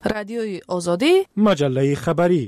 رادیوی آزادی، مجله خبری.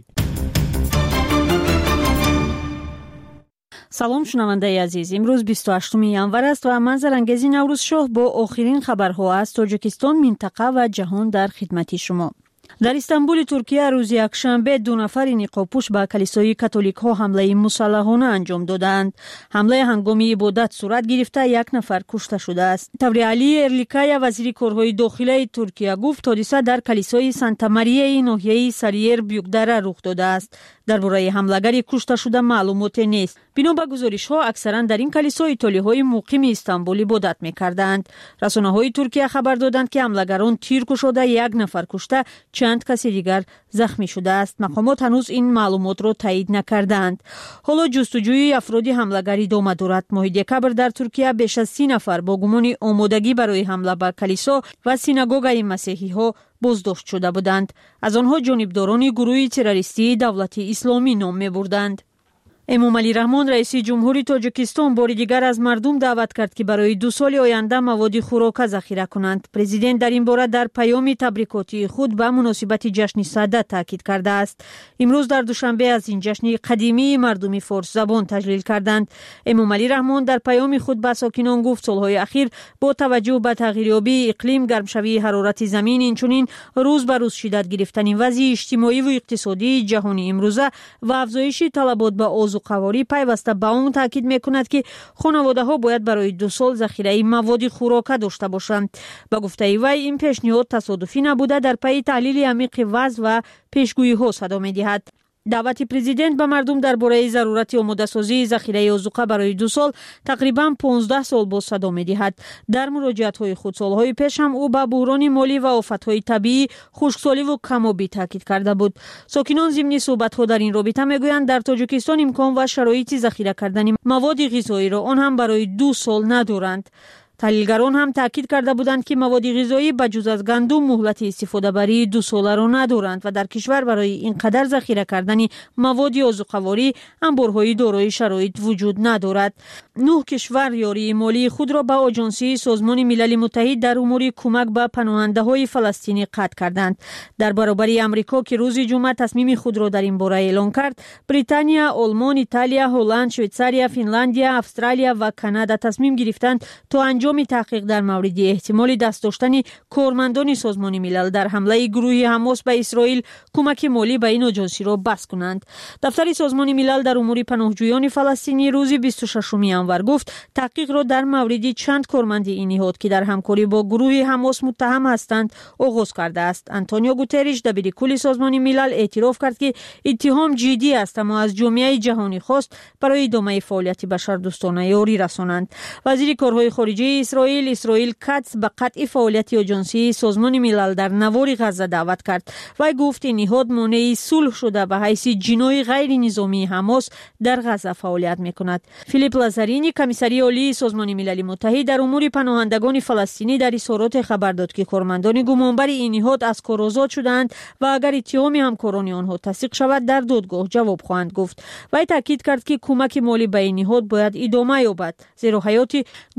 سلام شنونده عزیز، امروز 28 ینور است و من زرنگزی نوروز شاه با آخرین خبرها از تاجیکستان، منطقه و جهان در خدمت شما. در استانبول ترکیه روز یکشنبه 2 نفر نقابپوش به کلیسای کاتولیک ها حمله مسلحانه انجام دادند. حمله هنگام عبادت صورت گرفته 1 نفر کشته شده است. توری علی ارلیکایا وزیر کارهای داخلی ترکیه گفت حادثه در کلیسای سانتا ماریا ناحیه ساریر بیوکدره رخ داده است. درباره حمله‌گر کشته شده معلومات نیست. بنا به گزارش‌ها اکثرا در این کلیسا ایتالیایی مقیم استانبول عبادت می‌کردند. رسانه‌های ترکیه خبر دادند که حمله‌گران تیر گشوده 1 نفر کشته، چند کسی دیگر زخمی شده است. مقامات هنوز این معلومات را تایید نکردند. حالا جستجوی افراد حمله‌گر ادامه دارد. ماه دکبر در ترکیه بیش از 30 نفر با گمان آمادگی برای حمله به کلیسا و سیناگوگای مسیحی‌ها بازداشت شده بودند. از آنها جانبداران گروه تروریستی دولت اسلامی نام می‌بردند. امامعلی رحمان رئیس جمهوری تاجیکستان بار دیگر از مردم دعوت کرد که برای 2 سال آینده مواد خوراک ذخیره کنند. پرزیدنت در این باره در پیام تبریکاتی خود به مناسبت جشن سده تاکید کرده است. امروز در دوشنبه از این جشن قدیمی مردم فارس زبان تجلیل کردند. امامعلی رحمان در پیام خود به ساکنان گفت سالهای اخیر با توجه به تغییریابی اقلیم، گرمشوی حرارت زمین، اینچنین روز به روز شدت گرفتن وضع اجتماعی و اقتصادی جهانی امروزه و افزایش طلبات به قواری پیوسته به آن تاکید میکند که خانواده ها باید برای 2 سال ذخیره مواد خوراک داشته باشند. به گفته وی این پیشنهاد تصادفی نبوده، در پی تحلیل عمیق وضع و پیشگویی ها صدا میدهد. دعوت پرزیدنت به مردم درباره ضرورت آماده سازی ذخیره آذوقه برای 2 سال تقریبا 15 سال باز صدا می‌دهد. در مراجعه‌های خود سالهای پیش هم او به بحران مالی و آفت‌های طبیعی، خشکسالی و کم‌آبی تاکید کرده بود. ساکنان ضمن صحبت‌ها در این رابطه میگویند در تاجیکستان امکان و شرایط ذخیره کردن مواد غذایی را آن هم برای 2 سال ندارند. تحلیلگران هم تاکید کرده بودند که مواد غذایی بجز از گندم مهلت استفاده برای 2 ساله را ندارند و در کشور برای اینقدر ذخیره کردن مواد آذوقه‌واری انبارهای دارای شرایط وجود ندارد. 9 کشور یاری مالی خود را به آژانسی سازمان ملل متحد در امور کمک به پناهنده‌های فلسطینی قطع کردند. در برابر آمریکا که روز جمعه تصمیم خود را در این باره اعلام کرد، بریتانیا، آلمان، ایتالیا، هلند، شویتزاریا، فنلاندیا، استرالیا و کانادا تصمیم گرفتند تا انجام تحقیق در مورد احتمال دست داشتن کارمندان سازمان ملل در حمله گروه حماس به اسرائیل کمک مالی به این آژانسی را بس کنند. دفتر سازمان ملل در امور پناهجویان فلسطینی روز 26 ینور گفت تحقیق را در مورد چند کارمند این نهاد که در همکاری با گروه حماس متهم هستند آغاز کرده است. آنتونیو گوتریش دبیرکل سازمان ملل اعتراف کرد که اتهام جدی است، اما از جامعه جهانی خواست برای ادامه فعالیت بشردوستانه یاری رسانند. وزیر کارهای خارجه اسرائیل کاتس به قطع فعالیت آژانسی سازمان ملل در نوار غزه دعوت کرد و گفت این نهاد مانع صلح شده به حیث جناح غیر نظامی حماس در غزه فعالیت میکند. فیلیپ لازارینی کمیسری عالی سازمان ملل متحد در امور پناهندگان فلسطینی در اظهارات خبر داد که کارمندان گمانبر این نهاد از کار آزاد شدند و اگر اتهام همکاران آنها تصدیق شود در دادگاه جواب خواهند گفت. وی تاکید کرد که کمک مالی به این نهاد باید ادامه یابد، زیرا حیات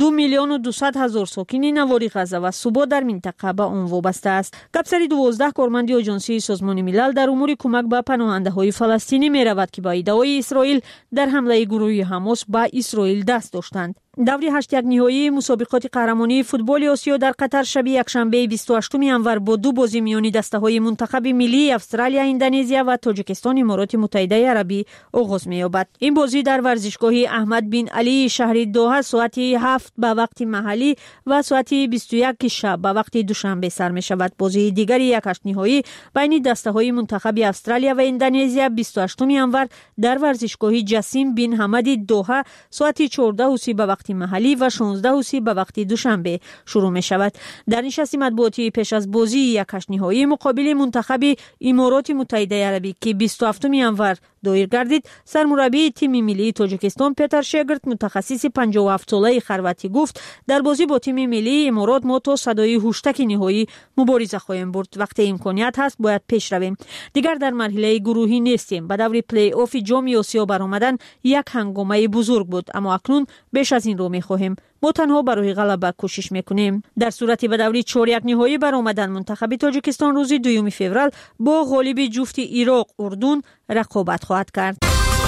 2,200,000 ساکن نوار غزه و ثبات در منطقه به آن وابسته است. گپسری 12 کارمند آژانسی سازمان ملل در امور کمک به پناهنده‌های فلسطینی می‌رود که با ادعای اسرائیل در حمله گروه حماس به اسرائیل دست داشتند. دور 8 نهایی مسابقات قهرمانی فوتبال آسیا در قطر شب یکشنبه 28 ینور با 2 بازی میان دسته‌های منتخب ملی استرالیا، اندونزیا و تاجیکستان امارات متحده عربی آغاز می‌یابد. این بازی در ورزشگاه احمد بن علی شهر دوحه ساعت 7 به وقت محلی و ساعت 21 شب به وقت دوشنبه سر می‌شود. بازی دیگر 8 نهایی بین دسته‌های منتخب استرالیا و اندونزیا 28 ینور در ورزشگاه جسیم بن حمد دوحه ساعت 14 به وقت محلی و 16 به وقت دوشنبه شروع می شود. در نشست مطبوعاتی پیش از بازی 8 نهایی مقابل منتخب امارات متحده عربی که 27 ینور دایر گردید، سرمربی تیم ملی تاجیکستان پیتر شگرت متخصص 57 ساله خرواتی گفت در بازی با تیم ملی امارات ما تا صدای هشتگ نهایی مبارزه خواهیم برد. وقتی امکانیت هست باید پیش رویم. دیگر در مرحله گروهی نیستیم. به دور پلی آف جام آسیا برآمدن یک هنگامه بزرگ بود، اما اکنون بیش از این رو می‌خواهیم. ما تنها برای غلبه کوشش میکنیم. در صورتی به دوری 4-1 نهایی برآمدن منتخب تاجیکستان روز 2 فوریه با غالب جفت عراق اردن رقابت خواهد کرد.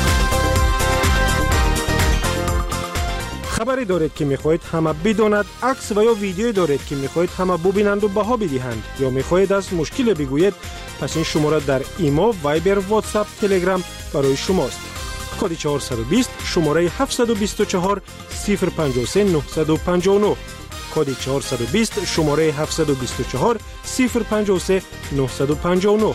خبری دارید که میخواهید همه بداند، عکس و یا ویدیویی دارید که میخواهید همه ببینند و بها بدهند، یا میخواهید از مشکل بگویید، پس این شماره در ایما، وایبر، واتساپ، تلگرام برای شماست. کد 420 شماره 724 053 959. کد 420 شماره 724 053 959.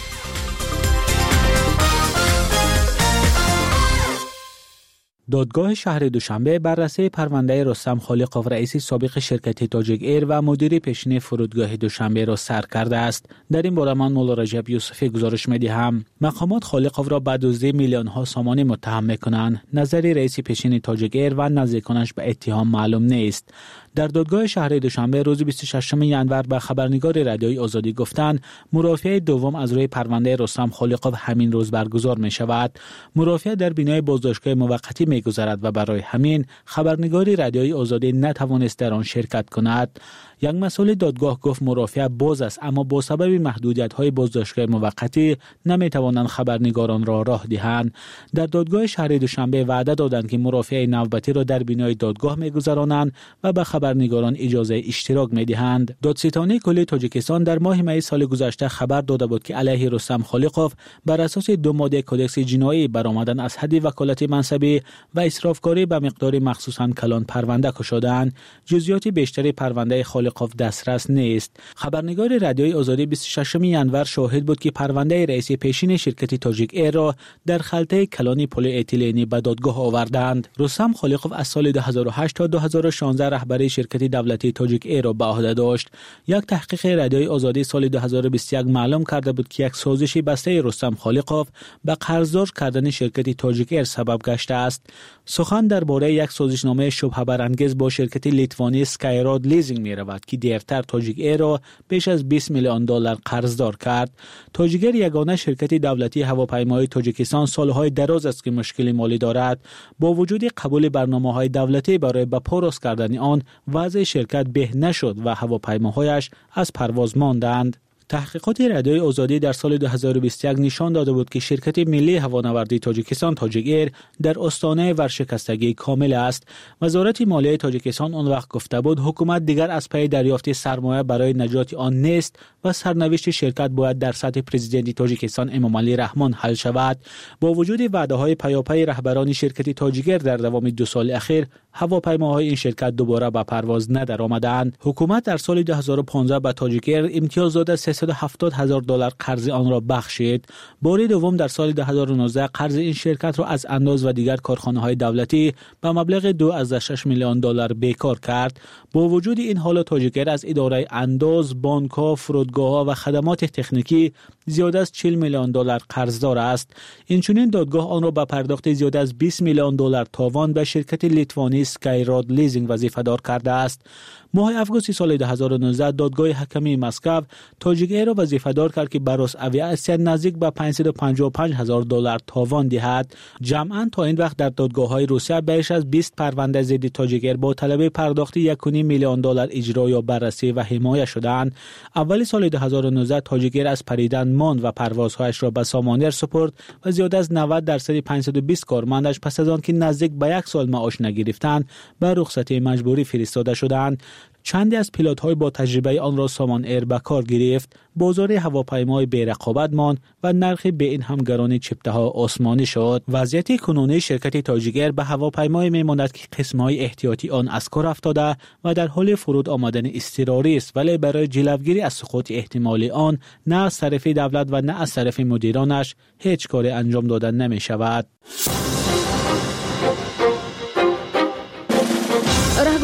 دادگاه شهر دوشنبه بررسی پرونده رستم خالقov رئیس سابق شرکت تاجیک ایر و مدیر پیشین فرودگاه دوشنبه را سر کرده است. در این باره من مولا رجب یوسفی گزارش می‌دهم. مقامات خالقov را به دزدی میلیون‌ها سامان متهم می‌کنند. نظر رئیس پیشین تاجیک ایر و نزدیکانش به اتهام معلوم نیست. در دادگاه شهر دوشنبه روز 26 ژانویه به خبرنگار رادیوی آزادی گفتند مرافعه دوم از روی پرونده رستم خالقov همین روز برگزار می شود. مرافعه در بینای بازداشتگاه موقتی می گذرد و برای همین خبرنگار رادیوی آزادی نتوانست در آن شرکت کند. یک مسئول دادگاه گفت مرافعه باز است، اما با سبب محدودیت‌های بازداشتگاه موقتی نمی‌توانند خبرنگاران را راه دهند. در دادگاه شهر دوشنبه وعده دادند که مرافعه نوبتی را در بینای دادگاه می‌گذرانند و به خبرنگاران اجازه اشتراک می‌دهند. دادستانی کلی تاجیکستان در ماه می سال گذشته خبر داده بود که علیه رستم خالقov بر اساس 2 ماده کدکس جنایی برآمدن از حد وکالت منصبی و اسرافکاری به مقدار مخصوصاً کلان پرونده کشیدند. جزئیات بیشتری پرونده خالقov دسترس نیست. خبرنگار رادیوی آزادی 26 ژانویه شاهد بود که پرونده رئیس پیشین شرکت تاجیک ایر را در خلطه کلانی پلی اتیلنی به دادگاه آوردند. رستم خالقov از سال 2008 تا 2016 رهبری شرکت دولتی تاجیک ایر را به عهده داشت. یک تحقیق رادیوی آزادی سال 2021 معلوم کرده بود که یک سازش بسته رستم خالقov به قرضدار کردن شرکت تاجیک ایر سبب گشته است. سخن درباره یک سازشنامه شبهه برانگیز با شرکت لیتوانی اسکایراد لیزینگ می رود که دیرتر تاجیک ایر را بیش از 20 میلیون دلار قرضدار کرد. تاجیک ایر یگانه شرکت دولتی هواپیمایی تاجیکستان سالهای دراز است که مشکل مالی دارد. با وجود قبول برنامه‌های دولتی برای به پا راست کردن آن، وضع شرکت به نشد و هواپیماهایش از پرواز ماندند. تحقیقات رادیوی آزادی در سال 2021 نشان داده بود که شرکت ملی هوانوردی تاجیکستان تاجیک ایر در آستانه ورشکستگی کامل است. وزارت مالیه تاجیکستان آن وقت گفته بود حکومت دیگر از پی دریافت سرمایه برای نجات آن نیست و سرنوشت شرکت باید در سطح پرزیدنت تاجیکستان امامعلی رحمان حل شود. با وجود وعده‌های پیاپی رهبران شرکت تاجیک ایر در دوام 2 سال اخیر، هواپیماهای این شرکت دوباره به پرواز ندرآمدند. حکومت در سال 2015 به تاجیک ایر امتیازات 370,000 دلار قرض آن را بخشید. بار دوم در سال 2019 قرض این شرکت را از انداز و دیگر کارخانه‌های دولتی به مبلغ 2.6 میلیون دلار بیکار کرد. با وجود این حالات تاجیک ایر از اداره انداز، بانک‌ها، فرودگاه‌ها و خدمات تکنیکی زیاده از 40 میلیون دلار قرضدار است. اینچنین دادگاه آن را به پرداخت زیاده از 20 میلیون دلار تاوان به شرکت لیتوانی اسکایراد لیزینگ وظیفه‌دار کرده است. ماه آگوست سال 2019 دادگاه حکمی مسکو تاجیک ایر را وظیفه‌دار کرد که براس اویاسیا نزدیک به 555,000 دلار تاوان دهد. جمعاً تا این وقت در دادگاه‌های روسیه بیش از 20 پرونده ضد تاجیک ایر با طلب پرداخت 1.5 میلیون دلار اجرا یا بررسی و حمایت شدند. اول سال 2019 تاجیک ایر از پریدن ماند و پروازهایش را به سامانر سپرد و زیاد از 90% 520 کارمندش پس از آن که نزدیک به 1 سال معاش نگرفتند به رخصتی مجبوری فرستاده شدند. چندی از پیلوت‌های با تجربه آن را سامان ایر به کار گرفت. بازار هواپیمای بی رقابت ماند و نرخ به این هم گران چپته‌ها آسمانی شد. وضعیت کنونی شرکت تاجیک ایر به هواپیمای میماند که قسم‌های احتیاطی آن از کار افتاده و در حال فرود آمدن اضطراری است، ولی برای جلوگیری از سقوط احتمالی آن نه از طرف دولت و نه از طرف مدیرانش هیچ کاری انجام داده نمی شود. رهگذر بوده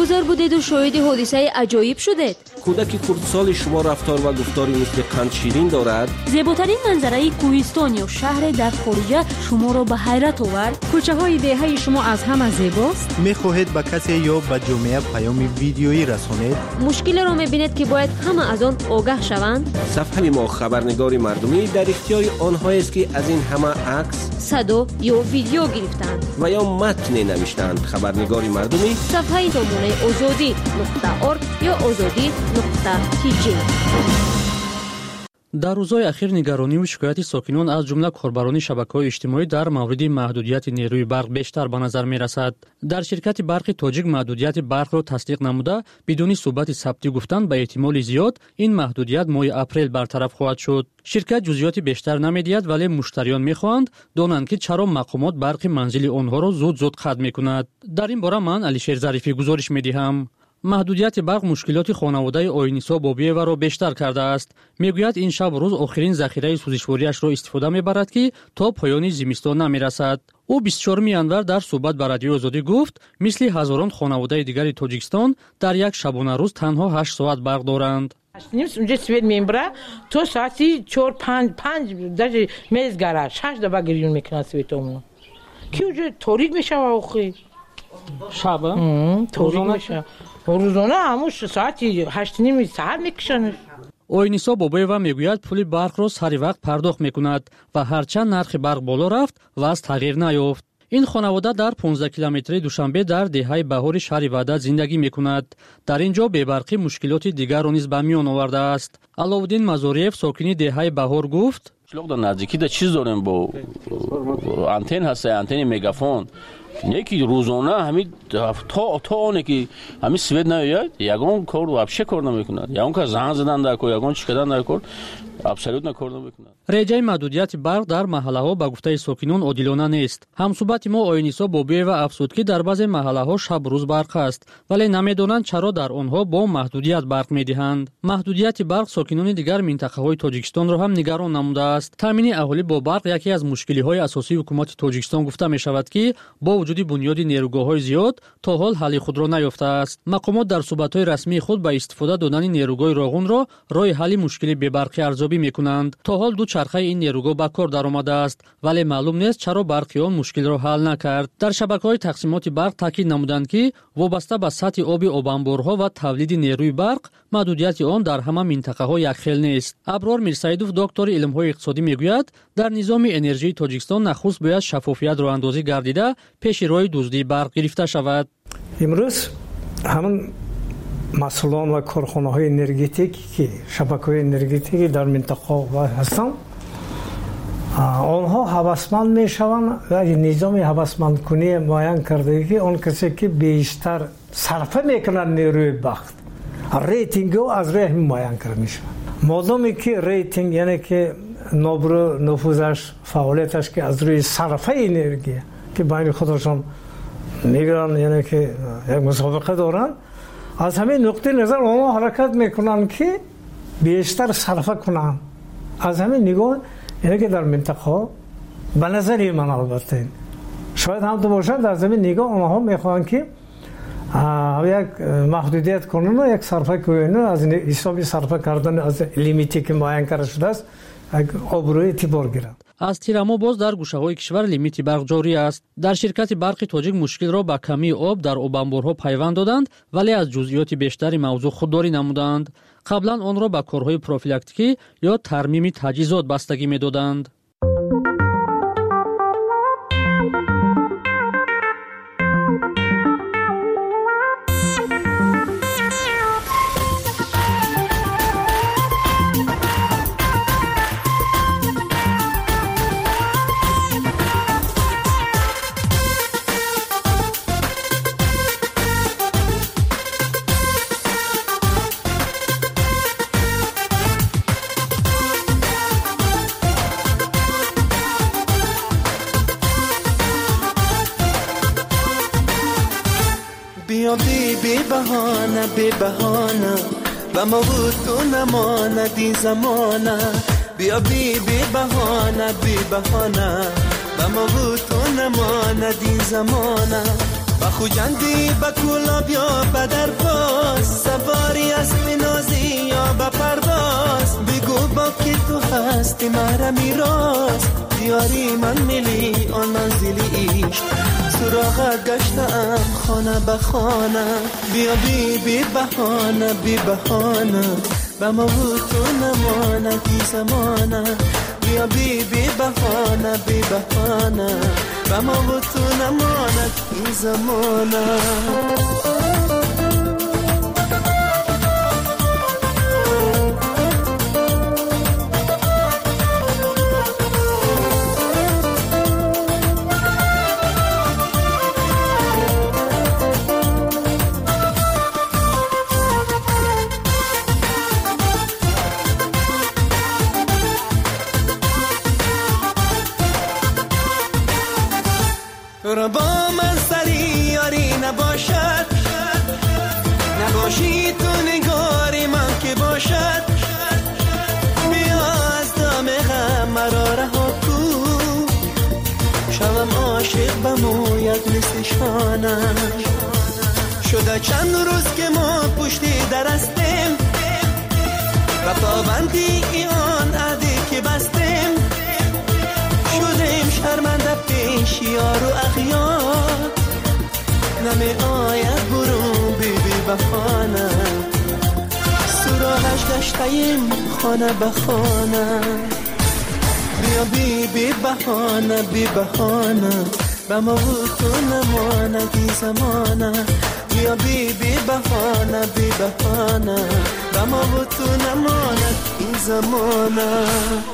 آمدید و شاهد حادثه عجایب شدید. کودک خردسال شما رفتار و گفتاری مثل قند شیرین دارد. زیباترین منظره کوهستان یا شهر در خارج شما را به حیرت آورد. کوچه های دهه شما از همه زیباست. میخواهید به کسی یا به جامعه پیام ویدیویی رسانید؟ مشکل را میبینید که باید همه از آن آگاه شوند. صفحه ما خبرنگار مردمی در اختیار آنهایی است که از این همه عکس، صدا یا ویدیو گرفتند و یا متن نوشتند. خبرنگار مردمی صفحه سامانه azadi.org یا azadi.tg. در روزهای اخیر نگرانی و شکایت ساکنان از جمله کاربران شبکه‌های اجتماعی در مورد محدودیت نیروی برق بیشتر به نظر می‌رسد. در شرکت برق تاجیک محدودیت برق را تصدیق نموده بدون ثبات ثبتی گفتند به احتمال زیاد این محدودیت ماه اپریل برطرف خواهد شد. شرکت جزئیات بیشتر نمی‌دهد ولی مشتریان می‌خواهند دانند که چرا مقامات برق منزلی آنها را زود قطع می‌کند. در این باره من علیشیر ظریفی گزارش می‌دهم. محدودیت برق مشکلات خانواده آینیسا بابیeva را بیشتر کرده است. میگوید این شب روز آخرین ذخیره سوزشواریش را استفاده میبرد که تا پایان زمستان نمیرسد. او 24 ینور در صحبت با رادیو آزادی گفت مثل هزاران خانواده دیگر تاجیکستان در یک شبانه روز تنها 8 ساعت برق دارند. اونجا سوید میبره تو ساعتی 4 5 در میزگره 6 دفعه گریون میکنه سویتمون کی اونجا تاریک میشه آخه شب تاریک میشه روزانه هموش ساعتی 8:30 ساعت میکشنش. آینیسا بابیeva میگوید پول برق را سر وقت پرداخت میکند و هرچند نرخ برق بالا رفت وضع تغییر نیافت. این خانواده در 15 کیلومتری دوشنبه در دهه بهار شهر وحدت زندگی میکند. در اینجا بی‌برقی مشکلات دیگر را نیز به میان آورده است. علاءالدین مزاریف ساکن دهه بهار گفت شلوغ در نزدیکی در چیز داریم با آنتن هست، آنتن مگافون یکی روزانه همین تا اونه که همین سوید نیاید یگان کار وابشه کار نمیکند یا اون که زنگ زدن در کار یگان چی کردن در کار ابسولوت نکار نمیکند. رجای محدودیت برق در محله‌ها به گفته ساکنان عادلانه نیست. همصحبت ما آینیسا بابیeva افزود که در بعضی محله‌ها شب روز برق است ولی نمیدانند چرا در آنها با محدودیت برق میدهند. محدودیت برق ساکنان دیگر منطقه‌های تاجیکستان را هم نگران نموده است. تامین اهالی با برق یکی از مشکل‌های اساسی حکومت تاجیکستان گفته می‌شود که با وجود بنیاد نیروگاه‌های زیاد تا حال حل خود را نیافته است. مقامات در صحبت‌های رسمی خود با استفاده دادن نیروگاه راغون را راه حل مشکل بی‌برقی ارزیابی می‌کنند. تا حال دو چرخه این نیروگاه به کار درآمده است ولی معلوم نیست چرا برقی آن مشکل را حل نکرد. در شبکه‌های تقسیمات برق تاکید نمودند که وابسته به سطح آب آبانبارها و تولید نیروی برق محدودیت آن در همه منطقه‌ها یکخیل نیست. ابرار میرسایدوف دکتر علم‌های اقتصادی میگوید در نظام انرژی تاجیکستان نخست باید شفافیت راه اندازی گردیده پیش روی دزدی برق گرفته شود. امروز همون مسئولان و کارخانه‌های انرژتیکی که شبکه‌های انرژتیکی در منطقه هستند آنها هوسمند میشوند و نظام هوسمند کنی معین کرده که آن کسی که بیشتر صرفه میکنند نیروی برق ریتینگ او از راه معین کرده میشه. مادامی که ریتینگ یعنی که نفوذش فعالیتش که از روی صرفه انرژی که بین خودشان میگرن یعنی که یک مسابقه دارن از همین نقطه نظر آنها حرکت میکنن که بیشتر صرفه کنن. از همین نگاه یعنی که در منطقه به نظر من البته شاید هم تو باشد در زمین نگاه آنها میخوان که یک محدودیت کنن و یک صرفه کنن از حساب صرفه کردن از لیمیتی که معین کرده شده است آبروی اعتبار گیرند. از تیرما باز در گوشه‌های کشور لیمیت برق جاری است. در شرکت برق تاجیک مشکل را با کمی آب در آبانبارها پیوند دادند ولی از جزئیات بیشتری موضوع خودداری نمودند. قبلا آن را با کارهای پروفیلاکتیکی یا ترمیم تجهیزات بستگی می‌دادند. بی بهانه و ما بود تو نماندی زمانه بیا بی بهانه و ما بود تو نماندی زمانه بخوجندی بکولاب یا بدر باز، سواری اسب نازی یا بپرواز، بگو با که تو هستی مرا میراز، دیاری من ملی آن منزلی عشق، سراغت گشتم خانه به خانه، بیا بی بهانه بی بهانه، به ما و تو نمانه بی زمانه، بیا بی بهانه بی بهانه، به ما و تو نمانه بی زمانه. با من سری یاری نباشد، نباشی تو نگاری من که باشد، بیا از دام غم مرا رها کو، شوم عاشق بموید مثل شانم، شده چند روز که ما پشتی درستیم، و پابندی آن عهدی که بستیم، شدیم شرمنده پیش یار و اغیار، نمی آید برون بی بهانه، سراغش گشتیم خانه به خانه، بیا بی بهانه بی بهانه، به ما و تو نمانه بی زمانه، بیا بی بهانه بی بهانه، به ما و تو نمانه بی زمانه.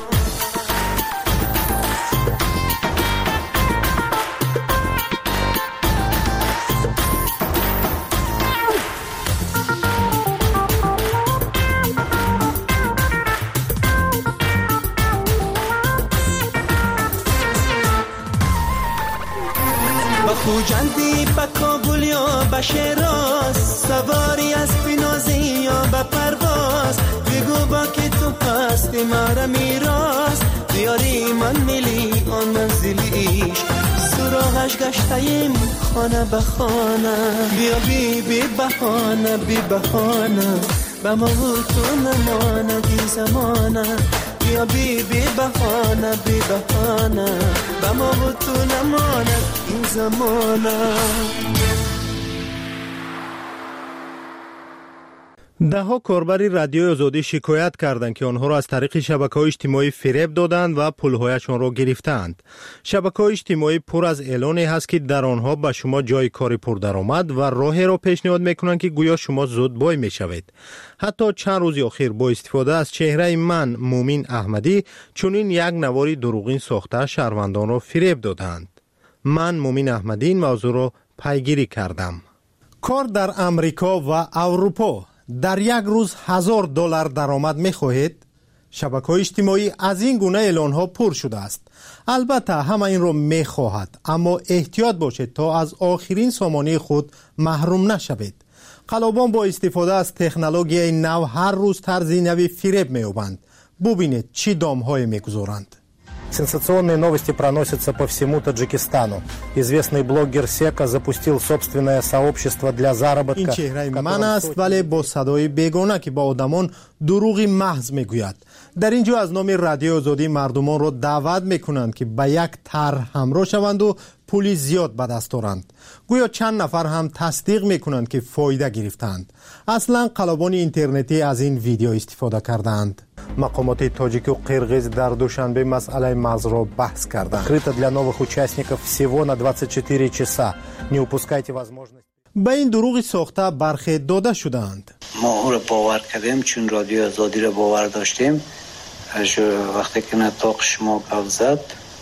خوجندی با کابل یا با شیراز، سواری اسب نازی یا با پرواز، بگو با که تو هستی مرا میراز، دیاری من ملی آن منزلی عشق، سراغش گشتیم خانه به خانه، بیا بی بهانه بی بهانه، به ما و تو نمانه بی زمانه، بیا بی بهانه بی بهانه، به ما و تو نمانه این زمانه. دهها کاربر رادیوی آزادی شکایت کردند که آنها را از طریق شبکه‌های اجتماعی فریب دادند و پولهایشان را گرفتند. شبکه‌های اجتماعی پر از اعلانی هست که در آنها به شما جای کاری پردرآمد و راهی را پیشنهاد میکنند که گویا شما زود بای میشوید. حتی چند روز اخیر با استفاده از چهره من مومین احمدی چنین یک نواری دروغین ساخته شهروندان را فریب دادند. من مومین احمدی این موضوع را پیگیری کردم. کار در امریکا و اروپا در یک روز $1000 درآمد می‌خواهید؟ شبکه‌های اجتماعی از این گونه اعلان‌ها پر شده است. البته همه این را می‌خواهد، اما احتیاط باشید تا از آخرین سامانه خود محروم نشوید. خلبان با استفاده از تکنولوژی نو هر روز طرزی نوی فریب می‌یابند. ببینید چی دام‌های می‌گذارند. Сенсационные новости проносятся по всему Таджикистану. Известный блогер Сека запустил собственное сообщество для заработка. این چهره من است ولی با صدای بیگانه که با آدمان دروغی محض میگوید. در اینجا از نام رادیو آزادی مردمان را دعوت میکنند که به یک طرح همراه شوند و پولی زیاد به دست آورند. گویا چند نفر هم تصدیق میکنند که فایده گرفتند. اصلا قلبان اینترنتی از این ویدیو استفاده کردند. مقامات تاجیک و قرغیز در دوشنبه مسئله مرز را بحث کردند. Открыто для новых участников всего на 24 часа. Не упускайте возможность. به این دروغ ساخته برخی داده شدند. ما او را باور کردیم چون رادیو آزادی را باور داشتیم. وقتی که نطاق شما گفت زد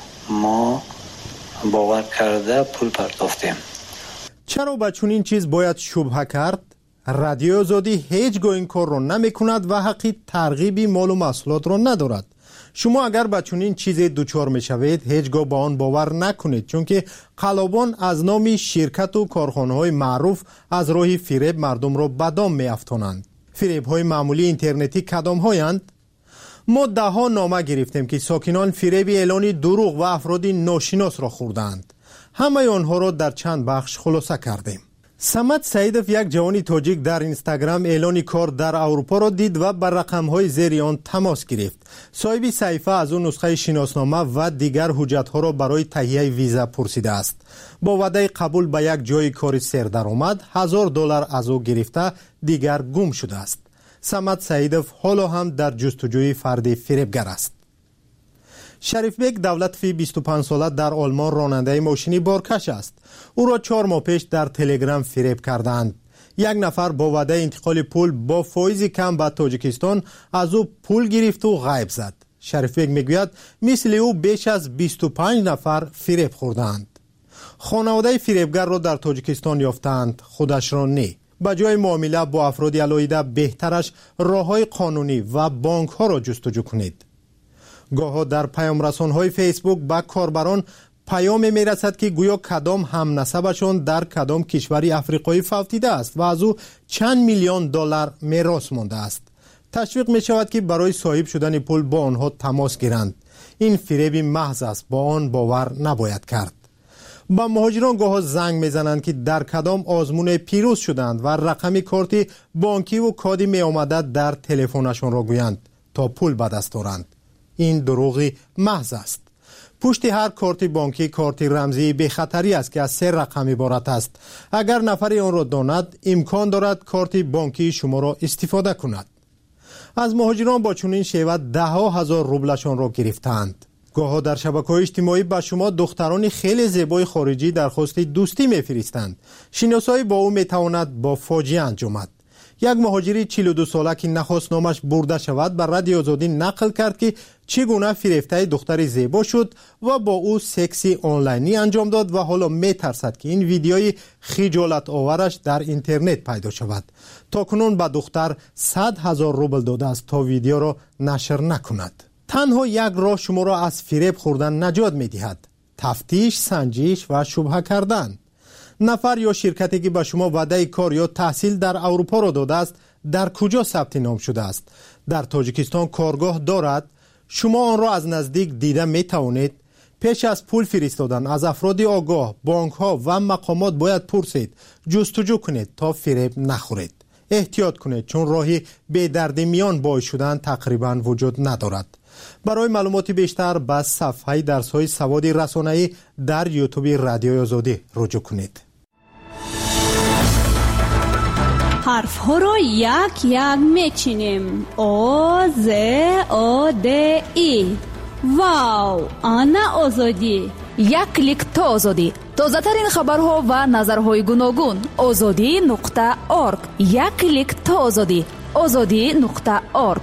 ما باور کرده پول پرداختیم. چرا به چنین چیز باید شبهه کرد؟ رادیو آزادی هیچگاه این کار را نمی کند و حقی ترغیبی مال و محصولات را ندارد. شما اگر به چنین چیزی دچار می شوید هیچگاه با آن باور نکنید، چون که قلابان از نام شرکت و کارخانه های معروف از راه فریب مردم را به دام می افتانند. فریب های معمولی اینترنتی کدام هایند؟ ما دهها نامه گرفتیم که ساکنان فریب اعلانی دروغ و افرادی ناشناس را خوردند. همه آنها را در چند بخش خلاصه کردیم. سمت سعیدов یک جوان تاجیک در اینستاگرام اعلان کار در اروپا را دید و بر رقم‌های زیر آن تماس گرفت. صاحب صحیفه از او نسخه شناسنامه و دیگر حجت‌ها را برای تهیه ویزا پرسیده است. با وعده قبول به یک جای کار سردرآمد $1000 از او گرفته دیگر گم شده است. سمت سعیدов حالا هم در جستجوی فرد فریبگر است. شریفبک دولتوی 25 ساله در آلمان راننده ماشینی بارکش است. او را 4 ماه پیش در تلگرام فریب کردند. یک نفر با وعده انتقال پول با فایز کم به تاجیکستان از او پول گرفت و غیب زد. شریفبک میگوید مثل او بیش از 25 نفر فریب خوردند. خانواده فریبگر را در تاجیکستان یافتند، خودش را نه. به جای معامله با افراد علیحده بهترش راه‌های قانونی و بانک‌ها را جستجو کنید. گاهی در پیام رسان‌های فیسبوک به کاربران پیام می‌رسد که گویا کدام هم نسبشان در کدام کشوری افریقایی فوتیده است و از او چند میلیون دلار میراث مانده است. تشویق می‌شود که برای صاحب شدن پول با آنها تماس گیرند. این فریب محض است، با آن باور نباید کرد. با مهاجران گاهی زنگ میزنند که در کدام آزمون پیروز شدند و رقم کارت بانکی و کادی می آمده در تلفنشان را گویند تا پول به دست آورند. این دروغی محض است. پشت هر کارت بانکی کارت رمزی به خطری است که از 3 رقم عبارت است. اگر نفری آن را داند امکان دارد کارت بانکی شما را استفاده کند. از مهاجران با چنین شیوه 10,000 روبلشان را گرفتند. گاهی در شبکه‌های اجتماعی به شما دختران خیلی زیبای خارجی درخواست دوستی می‌فرستند. شناسایی با او می‌تواند با فاجعه انجامد. یک مهاجری 42 ساله که نخواست نامش برده شود بر رادیو آزادی نقل کرد که چگونه فریفته دختری زیبا شد و با او سکسی آنلاینی انجام داد و حالا می‌ترسد که این ویدیوی خجالت آورش در اینترنت پیدا شود. تاکنون به دختر 100,000 روبل داده است تا ویدیو را نشر نکند. تنها یک راه شما را از فریب خوردن نجات می‌دهد: تفتیش، سنجش و شبهه کردن. نفر یا شرکتی که به شما وعده کار یا تحصیل در اروپا را داده است در کجا ثبت نام شده است؟ در تاجیکستان کارگاه دارد؟ شما آن را از نزدیک دیده می توانید؟ پیش از پول فرستادن از افراد آگاه، بانک ها و مقامات باید پرسید، جستجو کنید تا فریب نخورید. احتیاط کنید چون راهی به درد میان باعث شدن تقریبا وجود ندارد. برای معلومات بیشتر به صفحه درس‌های سواد رسانه‌ای در یوتیوب رادیوی آزادی رجوع کنید. حرف‌ها را یک یک میچینیم. آ ز آ د ای. واو، آنا آزادی. یک کلیک تا آزادی. تازه‌ترین خبرها و نظرهای گوناگون. azadi.org. یک کلیک تا آزادی. azadi.org.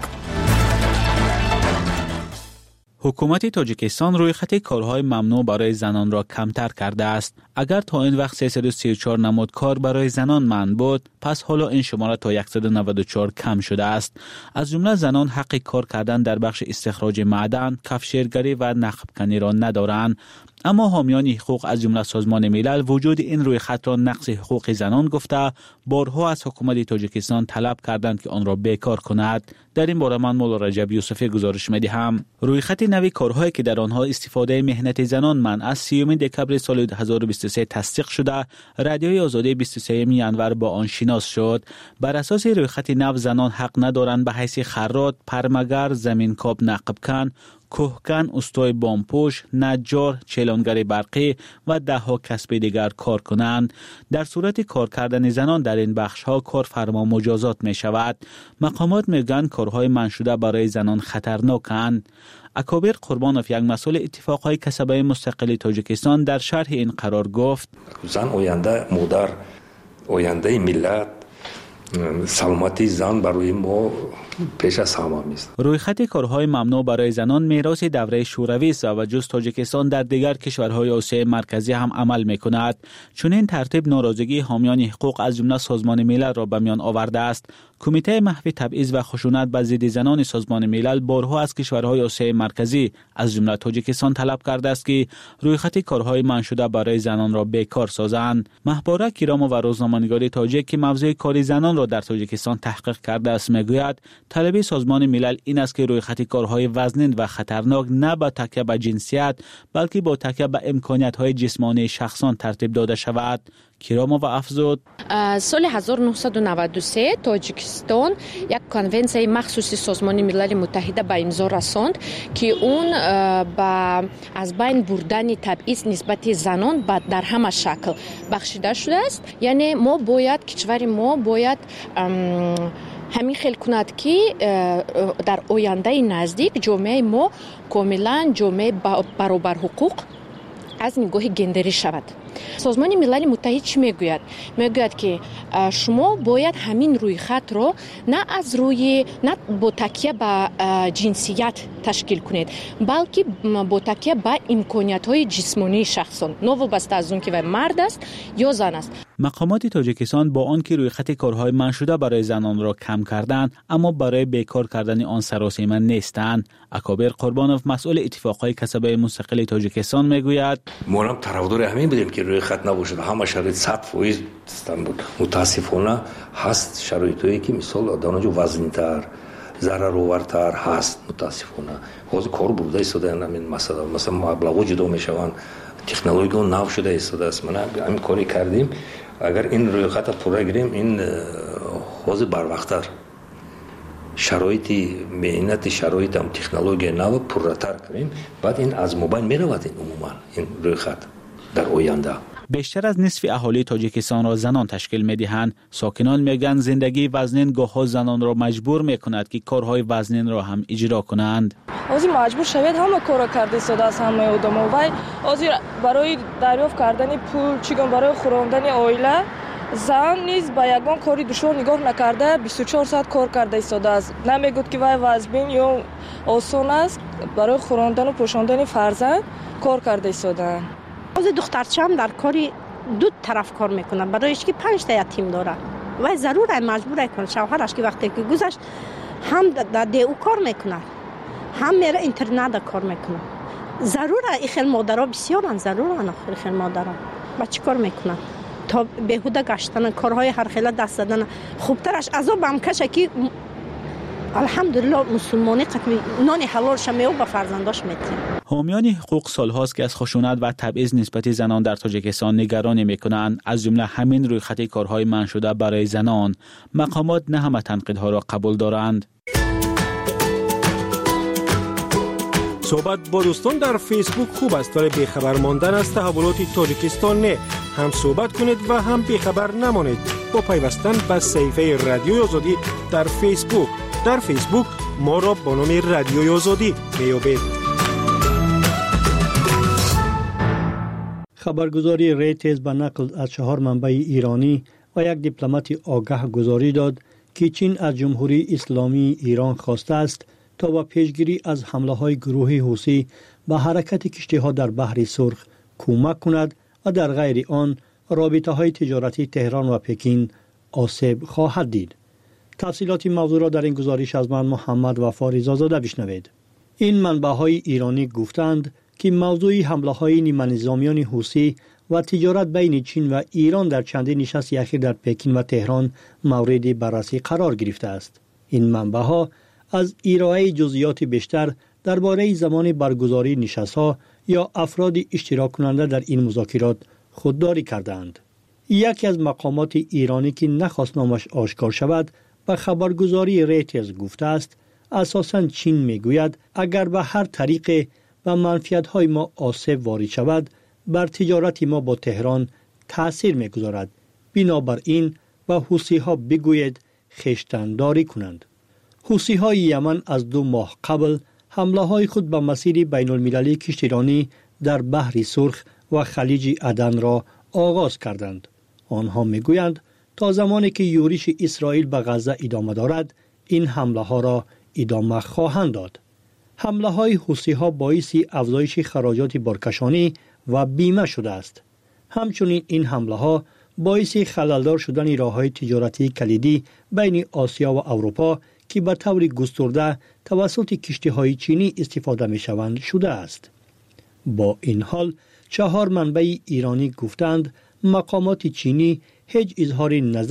حکومت تاجیکستان روی خط کارهای ممنوع برای زنان را کمتر کرده است. اگر تا این وقت 334 نماد کار برای زنان منع بود، پس حالا این شماره تا 194 کم شده است. از جمله زنان حق کار کردن در بخش استخراج معدن، کفشگری و نخبکنی را ندارند. اما حامیان حقوق از جمله سازمان ملل وجود این روی خط را نقض حقوق زنان گفته بارها از حکومت تاجیکستان طلب کردند که آن را بیکار کند. در این باره من مولا رجب یوسفی گزارش می‌دهم. روی خط نوی کارهایی که در آنها استفاده مهنت زنان منع از 30 دکبر سال 2023 تصدیق شده، رادیوی آزادی 23 ینور با آن شناس شد. بر اساس روی خط نو زنان حق ندارند به حیث خراط، پرمگر، زمینکاب نقبکن، کوهکن، استای بامپوش، نجار، چلانگر برقی و 10 کسب دیگر کار کنند. در صورت کار کردن زنان در این بخش ها کارفرما مجازات می شود. مقامات میگن کارهای منع شده برای زنان خطرناکند. اکابر قربانوف، یک مسئول اتفاقهای کسبه مستقل تاجیکستان، در شرح این قرار گفت: زن آینده مادر، آینده ملت، سلامتی زن برای ما پیش از همه است. روی خط کارهای ممنوع برای زنان میراث دوره شوروی است و جز تاجیکستان در دیگر کشورهای آسیای مرکزی هم عمل میکند. چون این ترتیب ناراضگی حامیان حقوق از جمله سازمان ملل را به میان آورده است. کمیته محو تبعیض و خشونت به ضد زنان سازمان ملل بارها از کشورهای آسیای مرکزی از جمله تاجیکستان طلب کرده است که روی خط کارهای منع شده برای زنان را بیکار سازند. مخباره کیرامو و روزنامه‌نگاری تاجیک که موضوع کار زنان را در تاجیکستان تحقیق کرده است میگوید طلب سازمان ملل این است که رویخط کارهای وزنین و خطرناک نه با تکیه به جنسیت بلکه با تکیه به امکانیت‌های جسمانی شخصان ترتیب داده شود. کیراما و افزود سال 1993 تاجیکستان یک کنونسیای مخصوصی سازمان ملل متحد به امضا رساند که اون از بین بردن تبعیض نسبت زنان در همه شکل بخشیده شده است. یعنی ما باید کشور ما باید همین خیل کند که در آینده نزدیک جامعه ما کاملا جامعه برابر حقوق از نگاه گندری شود. سازمان ملل متحد چی میگوید؟ میگوید که شما باید همین روی خط رو نه با تکیه به جنسیت تشکیل کنید بلکه با تکیه به امکانیت‌های جسمانی شخصان، نوابسته از اون که مرد است یا زن است. مقامات تاجیکستان با آنکه روی خط کارهای منع شده برای زنان را کم کردند اما برای بیکار کردن آن سراسیمه نیستند. اکابر قربانوف مسئول اتفاقهای کسبه مستقل تاجیکستان میگوید ما هم طرفدار همین بودیم که روی خط نباشد، همه شرایط 100% بود. متاسفانه هست شرایطی که مثلا آدم‌ها وزن‌تر ضررآورتر هست. متاسفانه حاضر کار بوده ایستاده همین مثلا مبلغ جدا میشوند، تکنولوژی نو شده ایستاده است. ما همین کاری کردیم اگر این روی خط پورا گیریم این حاضر بر وقت‌تر شرایطی مهنت شرایط هم تکنولوژی نو پرتر کنیم بعد این از موبایل میرود. این عموما این روی خط در آینده بیشتر از نصف اهالی تاجیکستان را زنان تشکیل می‌دهند. ساکنان میگن زندگی وزنین گاه‌ها زنان را مجبور می‌کند که کارهای وزنین را هم اجرا کنند. اوزی مجبور شوید همه کارا کرده شده از همه آدم‌ها و اوزی برای دریافت کردن پول چیگون برای خوراندن عائله زن نیز با یگان کاری دشوار نگاه نکرده 24 ساعت کار کرده ایستاده است. نمیگوید که وای وزبین یا آسان است، برای خوراندن و پوشاندن فرزند کار کرده ایستاده. از دخترچه هم در کاری دو طرف کار میکنه، برایش که 5 تا یتیم داره و ضروره مجبوره کنه. شوهرش که وقتی که گذشت هم در دیو کار میکنه هم میره اینترنت کار میکنه. ضروره این خیل مادرها بسیارن، ضروره این خیل مادرها بچه کار میکنن تا بهوده گشتن کارهای هر خیلی دست دادن. خوبترش عذاب هم کشه که الحمدلله مسلمانی قطعی نان حلال شمیو به فرزنداش میده. حامیان حقوق سالهاست که از خشونت و تبعیض نسبت زنان در تاجیکستان نگرانی میکنند. از جمله همین روی خط کارهای منع شده برای زنان. مقامات نه همه تنقیدها را قبول دارند. صحبت با دوستان در فیسبوک خوب است ولی بیخبر ماندن از تحولات تاجیکستان نه. هم صحبت کنید و هم بیخبر نمانید با پیوستن به صفحه رادیوی آزادی در فیسبوک. در فیسبوک ما را با نام رادیوی آزادی میابید. خبرگزاری ریترز به نقل از 4 منبع ایرانی و یک دیپلمات آگاه گزارش داد که چین از جمهوری اسلامی ایران خواسته است تا با پیشگیری از حمله‌های گروه حوثی به حرکت کشتی‌ها در بحر سرخ کمک کند و در غیر آن رابطه‌های تجارتی تهران و پکین آسیب خواهد دید. تفصیلات موضوع را در این گزارش از من محمد وفا رضازاده بشنوید. این منبع‌های ایرانی گفتند که موضوع حمله‌های نیمه‌نظامیان حوثی و تجارت بین چین و ایران در چندین نشست اخیر در پکین و تهران مورد بررسی قرار گرفته است. این منبع‌ها از ارائه جزئیات بیشتر درباره زمان برگزاری نشست‌ها یا افراد اشتراک کننده در این مذاکرات خودداری کردند. یکی از مقامات ایرانی که نخواست نامش آشکار شود به خبرگزاری ریترز گفته است اساساً چین میگوید اگر به هر طریق و منفعت‌های ما آسیب وارد شود بر تجارت ما با تهران تأثیر میگذارد. بنابراین به حوثی‌ها بگوید خویشتن‌داری کنند. حوثی‌های یمن از 2 ماه قبل حمله‌های خود به مسیر بین‌المللی کشتیرانی در بحر سرخ و خلیج عدن را آغاز کردند. آنها میگویند تا زمانی که یورش اسرائیل به غزه ادامه دارد این حمله‌ها را ادامه خواهند داد. حمله‌های حوثی‌ها باعث افزایش خراجات بارکشانی و بیمه شده است. همچنین این حمله‌ها باعث خللدار شدن راه‌های تجارتی کلیدی بین آسیا و اروپا که به طور گسترده توسط کشتی‌های چینی استفاده می‌شوند شده است. با این حال 4 منبع ایرانی گفتند مقامات چینی هیچ اظهار نظر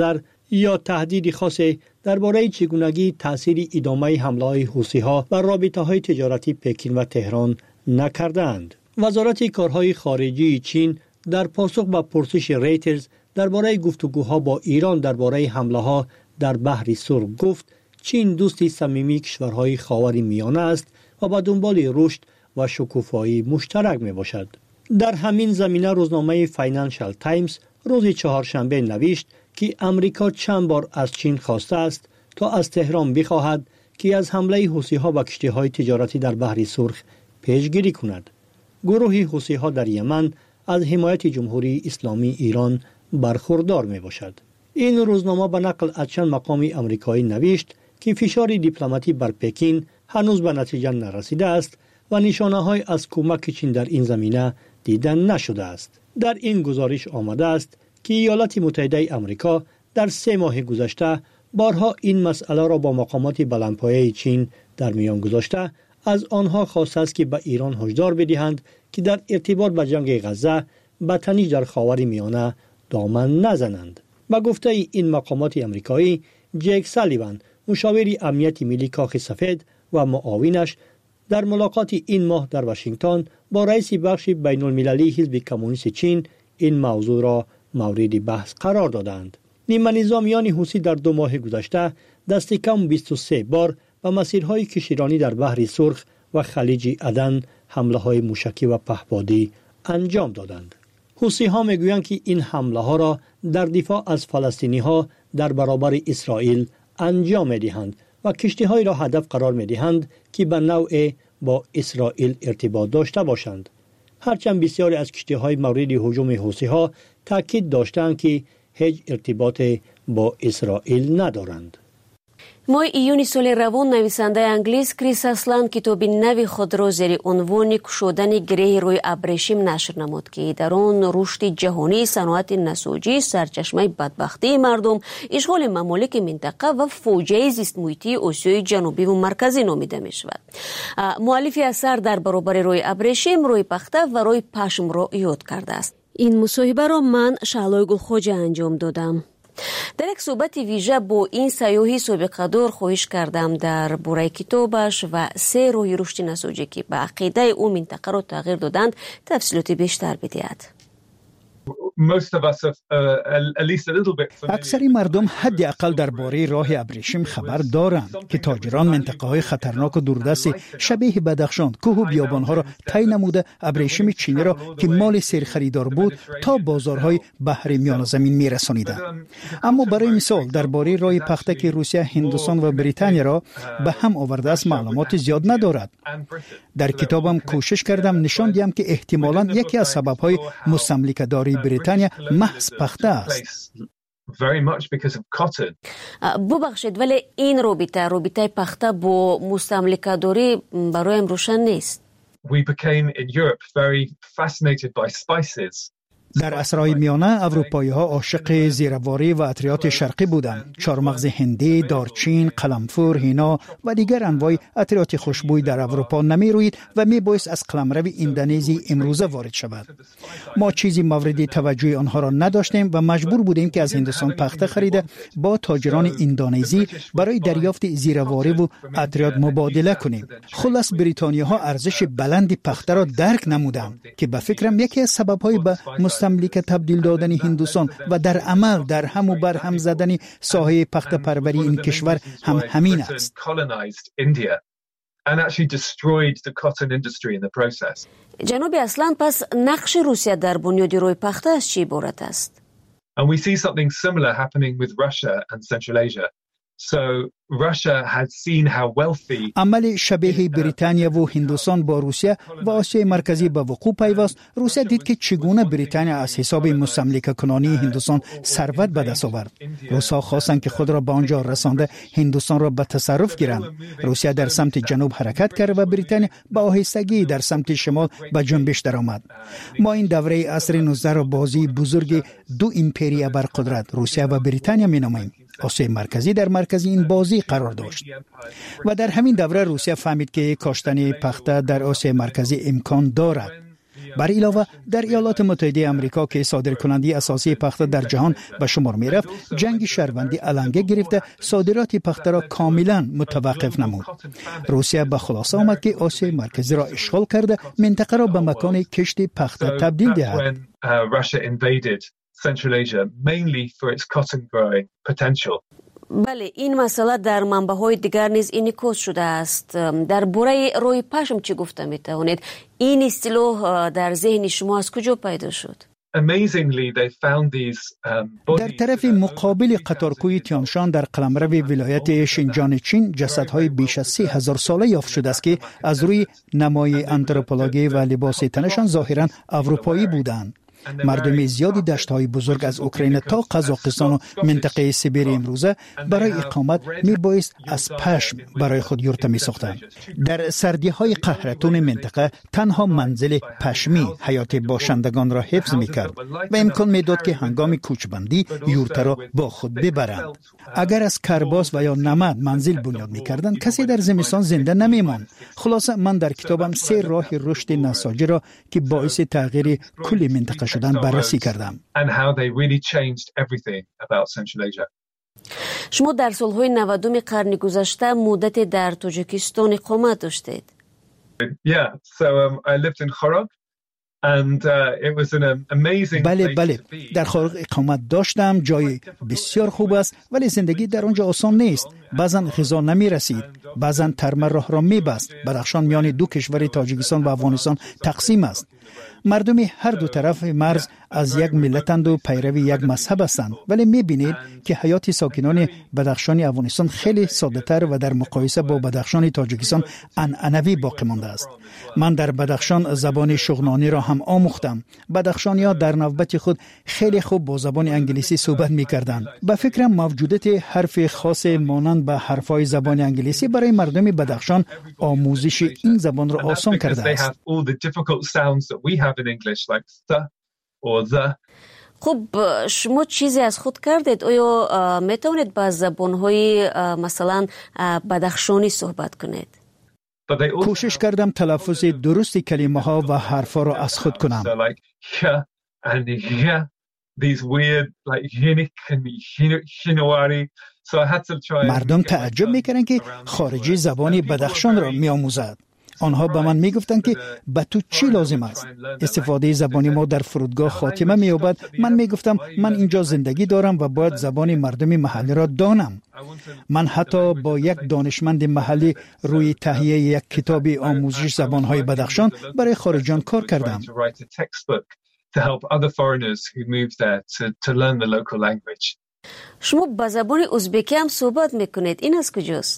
یا تهدید خاصی درباره چگونگی تأثیر ادامه حمله‌های حوثی‌ها و رابطه‌های تجارتی پکین و تهران نکردند. وزارت کارهای خارجی چین در پاسخ به پرسش ریترز درباره گفتگوها با ایران درباره حمله‌ها در بحر سرخ گفت چین دوستی صمیمی کشورهای خاورمیانه است و به دنبال رشد و شکوفایی مشترک میباشد. در همین زمینه روزنامه فاینانشال تایمز روز چهارشنبه نوشت که امریکا چند بار از چین خواسته است تا از تهران بخواهد که از حمله حوثی‌ها به کشتی‌های تجارتی در بحر سرخ پیشگیری کند. گروه حوثی‌ها در یمن از حمایت جمهوری اسلامی ایران برخوردار میباشد. این روزنامه به نقل از چند مقام آمریکایی نوشت که فشار دیپلماتی بر پکین هنوز به نتیجه نرسیده است و نشانه‌های از کمک چین در این زمینه دیده نشده است. در این گزارش آمده است که ایالات متحده آمریکا در 3 ماه گذشته بارها این مسئله را با مقامات بلندپایه چین در میان گذاشته از آنها خواسته است که به ایران هشدار بدهند که در ارتباط به جنگ غزه به تنش در خاورمیانه دامن نزنند. با گفته این مقامات آمریکایی، جک سالیوان، مشاور امنیت ملی کاخ سفید و معاونش در ملاقات این ماه در واشنگتن با رئیس بخش بین المللی حزب کمونیست چین این موضوع را مورد بحث قرار دادند. نیمه نظامیان حوثی در 2 ماه گذشته دست کم 23 بار به مسیرهای کشتیرانی در بحر سرخ و خلیج عدن حمله های موشکی و پهپادی انجام دادند. حوثی ها میگویند که این حمله ها را در دفاع از فلسطینی ها در برابر اسرائیل انجام میدهند و کشتی های را هدف قرار میدهند که به نوع با اسرائیل ارتباط داشته باشند. هرچند بسیاری از کشتی های مورد هجوم حوثی ها تاکید داشتند که هیچ ارتباط با اسرائیل ندارند. ماه ایون سال روان نویسنده انگلیس کریس اسلند کتاب نوی خود را زیر عنوان کشودن گره روی ابریشم نشر نمود که در آن رشد جهانی صنعت نساجی سرچشمه بدبختی مردم، اشغال ممالک منطقه و فوجه زیست محیطی آسیای جنوبی و مرکزی نامیده می شود. مؤلف اثر در برابر روی ابریشم، روی پخته و روی پشم را یاد کرده است. این مصاحبه را من شعلای گلخوجه انجام دادم. در یک صحبت ویژه با این سیاحی سابقه دار خواهش کردم در باره کتابش و 3 راه رشد نساجی که به عقیده او منطقه را تغییر دادند تفصیلات بیشتر بدهد. اکثر مردم حداقل درباره راه ابریشم خبر دارند که تاجران منطقه‌های خطرناک و دوردست شبیه بدخشان، کوه و بیابان‌ها را طی نموده ابریشم چینی را که مال سیر خریدار بود تا بازارهای بحر میان زمین می‌رسانیدند. اما برای مثال درباره راه پخته که روسیه، هندوستان و بریتانیا را به هم آورده است معلومات زیاد ندارد. در کتابم کوشش کردم نشان دهم که احتمالاً یکی از سبب‌های مستملکه‌داری بریتانیا محض پخته است. ببخشید ولی این رابطه پخته با مستملکه داری برایم روشن نیست. در عصرهای میانه اروپایی‌ها عاشق زیرواری و عطریات شرقی بودند. چارمغز هندی، دارچین، قلمفور، هینا و دیگر انواع عطریات خوشبوی در اروپا نمی‌روید و می‌بایست از قلمرو اندونزی امروزه وارد شود. ما چیزی مورد توجه آنها را نداشتیم و مجبور بودیم که از هندوستان پخته خریده با تاجران اندونزی برای دریافت زیرواری و عطریات مبادله کنیم. خلاص بریتانیاها ارزش بلند پخته را درک نمودند که به فکرم یکی از سبب‌های به مستملکه تبدیل دادن هندوستان و در عمل در هم و بر هم زدن ساحه پخته پروری این کشور هم همین است. جناب اسلند، پس نقش روسیه در بنیاد روی پخته از چی عبارت است؟ عمل شبیه بریتانیا و هندوستان با روسیه و آسیای مرکزی به وقوع پیوست. روسیه دید که چگونه بریتانیا از حساب مستملکه کنانی هندوستان ثروت به دست آورد. روس‌ها خواستند که خود را به آنجا رسانده هندوستان را به تصرف گیرند. روسیه در سمت جنوب حرکت کرد و بریتانیا با آهستگی در سمت شمال به جنبش درآمد. ما این دوره عصر 19 را بازی بزرگ 2 امپریا برقدرت روسیه و بریتانیا می‌نامیم. آسیای مرکزی در مرکز این بازی قرار داشت و در همین دوره روسیه فهمید که کاشتن پخته در آسیای مرکزی امکان دارد. بر علاوه در ایالات متحده آمریکا که صادرکننده اساسی پخته در جهان به شمار می رفت، جنگ شهروندی علنگه گرفته صادرات پخته را کاملا متوقف نمود. روسیه به خلاصه آمد که آسیای مرکزی را اشغال کرده منطقه را به مکان کشت پخته تبدیل دهد. بله، این مسئله در منبع‌های دیگر نیز انعکاس شده است. در باره روی پشم چی گفته می توانید؟ این اصطلاح در ذهن شما از کجا پیدا شد؟ در طرف مقابل قطارکوی تیانشان در قلمرو ولایت شینجان چین جسدهای بیش از 3000 ساله یافت شده است که از روی نمای آنتروپولوژی و لباس تنشان ظاهراً اروپایی بودند. مردم زیادی دشت‌های بزرگ از اوکراین تا قزاقستان و منطقه سیبری امروزه برای اقامت میبایست از پشم برای خود یورت می‌ساختند. در سردی‌های قهرتون منطقه تنها منزل پشمی حیات باشندگان را حفظ می‌کرد و امکان میداد که هنگام کوچبندی یورت را با خود ببرند. اگر از کرباس و یا نمد منزل بنیاد می‌کردند، کسی در زمستان زنده نمی‌ماند. خلاصه من در کتابم 3 راه رشد نساجی را که باعث تغییر کل منطقه شدن بررسی کردم. شما در سالهای 90 قرن گذشته مدت در تاجیکستان اقامت داشتید. بله در خارق اقامت داشتم. جای بسیار خوب است ولی زندگی در آنجا آسان نیست. بعضا غذا نمی رسید، بعضا ترمه راه را می بست. بدخشان میان دو کشور تاجیکستان و افغانستان تقسیم است. مردم هر دو طرف مرز از یک ملتند و پیروی یک مذهب هستند، ولی می‌بینید که حیات ساکنان بدخشان افغانستان خیلی ساده‌تر و در مقایسه با بدخشان تاجیکستان عنعنوی باقی مانده است. من در بدخشان زبان شغنانی را هم آموختم. بدخشانی‌ها در نوبت خود خیلی خوب با زبان انگلیسی صحبت می‌کردند. به فکرم موجودیت حرف خاص مانند به حرف‌های زبان انگلیسی برای مردم بدخشان آموزش این زبان را آسان کرده است. خب شما چیزی از خود کردید؟ آیا میتونید با زبان‌های مثلا بدخشانی صحبت کنید؟ کوشش کردم تلفظ درست کلمه ها و حرفا را از خود کنم. مردم تعجب میکردند که خارجی زبان بدخشان را میآموزد. آنها به من میگفتند که به تو چی لازم است؟ استفاده زبانی ما در فرودگاه خاتمه مییابد. من میگفتم من اینجا زندگی دارم و باید زبان مردم محلی را دانم. من حتی با یک دانشمند محلی روی تهیه یک کتاب آموزش زبانهای بدخشان برای خارجیان کار کردم. شما با زبان ازبکی هم صحبت میکنید، این از کجاست؟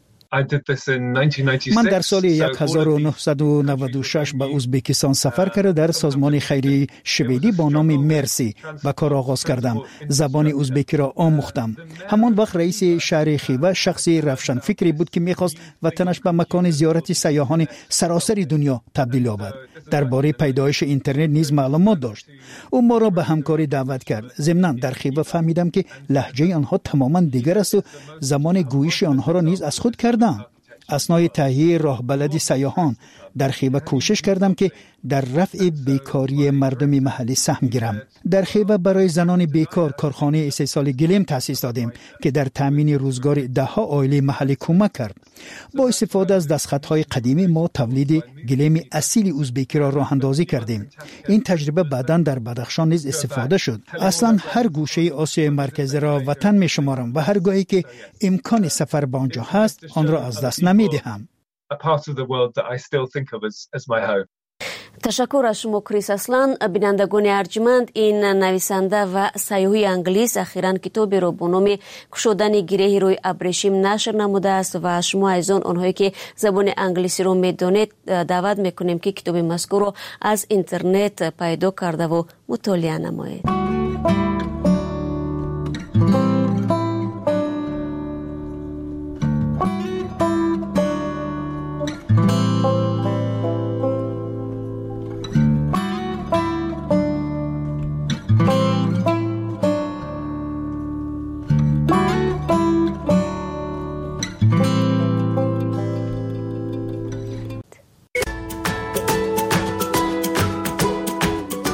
من در سال 1996 به ازبکستان سفر کرده در سازمان خیریه شویدی با نام مرسی به کار آغاز کردم. زبان ازبکی را آموختم. همان وقت رئیس شهر خیوه شخصی روشن فکری بود که میخواست وطنش به مکان زیارت سیاحان سراسر دنیا تبدیل یابد. درباره پیدایش اینترنت نیز معلومات داشت. او ما را به همکاری دعوت کرد. ضمناً در خیوه فهمیدم که لهجه آنها تماما دیگر است و زمان گویش آنها را نیز از خود کردم. اثنای تهیه راهبلد سیاحان در خیوه کوشش کردم که در رفع بیکاری مردم محلی سهم گیرم. در خیوه برای زنان بیکار کارخانه استحصال گلیم تأسیس دادیم که در تامین روزگار ده‌ها عائله محلی کمک کرد. با استفاده از دستخطهای قدیمی ما تولید گلیم اصیل ازبکی را راه اندازی کردیم. این تجربه بعداً در بدخشان نیز استفاده شد. اصلا هر گوشه آسیای مرکزی را وطن می‌شمارم و هر گاهی که امکان سفر به آنجا هست آن را از دست نمی‌دهم. تشکر از شما کریس اسلان. بینندگان ارجمند، این نویسنده و سیاح انگلیس اخیراً کتابی را با نام گشودن گره روی ابریشم نشر نموده است و شما از آنهایی که زبان انگلیسی را میدانید دعوت میکنیم که کتاب مذکور را از اینترنت پیدا کرده و مطالعه نمایید.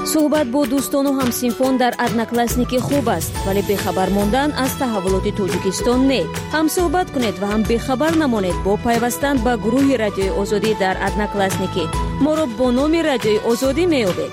صحبت با دوستان و همسینفان در ادناکلاسنیک خوب است، ولی بخبر ماندن از تحولات تاجیکستان نه. هم صحبت کنید و هم بخبر نمانید با پیوستن به گروه رادیوی آزادی در ادناکلاسنیک. ما را با نام رادیوی آزادی میابید.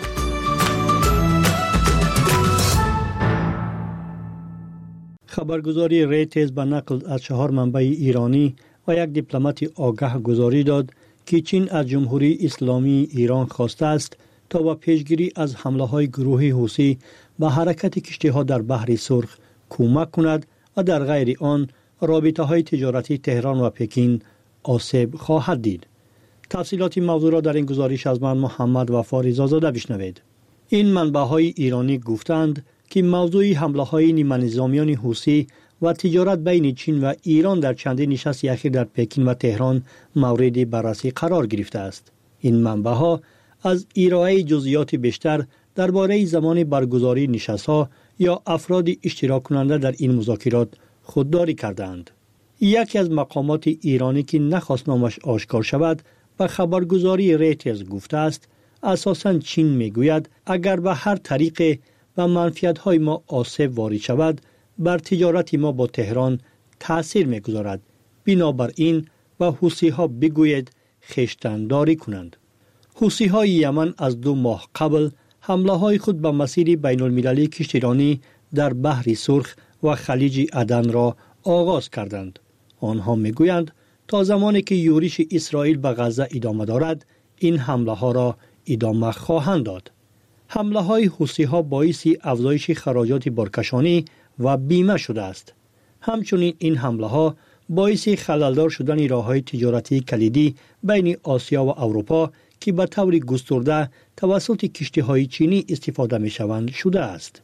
خبرگزاری ریترز به نقل از 4 منبع ایرانی و یک دیپلمات آگاه گزاری داد که چین از جمهوری اسلامی ایران خواسته است تا با پیشگیری از حمله‌های گروه حوثی به حرکت کشتی‌ها در بحر سرخ کمک کند و در غیر آن رابطه‌های تجارتی تهران و پکین آسیب خواهد دید. تفصیلات موضوع را در این گزارش از من محمد وفا رضازاده بشنوید. این منبع‌های ایرانی گفتند که موضوع حمله‌های نیمه‌نظامیان حوثی و تجارت بین چین و ایران در چندین نشست اخیر در پکین و تهران مورد بررسی قرار گرفته است. این منبع‌ها از ارائه جزئیات بیشتر درباره زمان برگزاری نشست‌ها یا افراد اشتراک کننده در این مذاکرات خودداری کردند. یکی از مقامات ایرانی که نخواست نامش آشکار شود به خبرگزاری ریترز گفته است اساساً چین میگوید اگر به هر طریق و منفعت‌های ما آسیب وارد شود بر تجارت ما با تهران تأثیر می‌گذارد. بنابراین و حوثی‌ها بگوید خویشتن‌داری کنند. حوثی‌های یمن از 2 ماه قبل حمله‌های خود به مسیر بین‌المللی کشتیرانی در بحر سرخ و خلیج عدن را آغاز کردند. آنها میگویند تا زمانی که یورش اسرائیل به غزه ادامه دارد این حمله‌ها را ادامه خواهند داد. حمله‌های حوثی‌ها باعث افزایش خراجات بارکشانی و بیمه شده است. همچنین این حمله‌ها باعث خللدار شدن راه‌های تجارتی کلیدی بین آسیا و اروپا که به طور گسترده توسط کشتی‌های چینی استفاده می‌شوند شده است.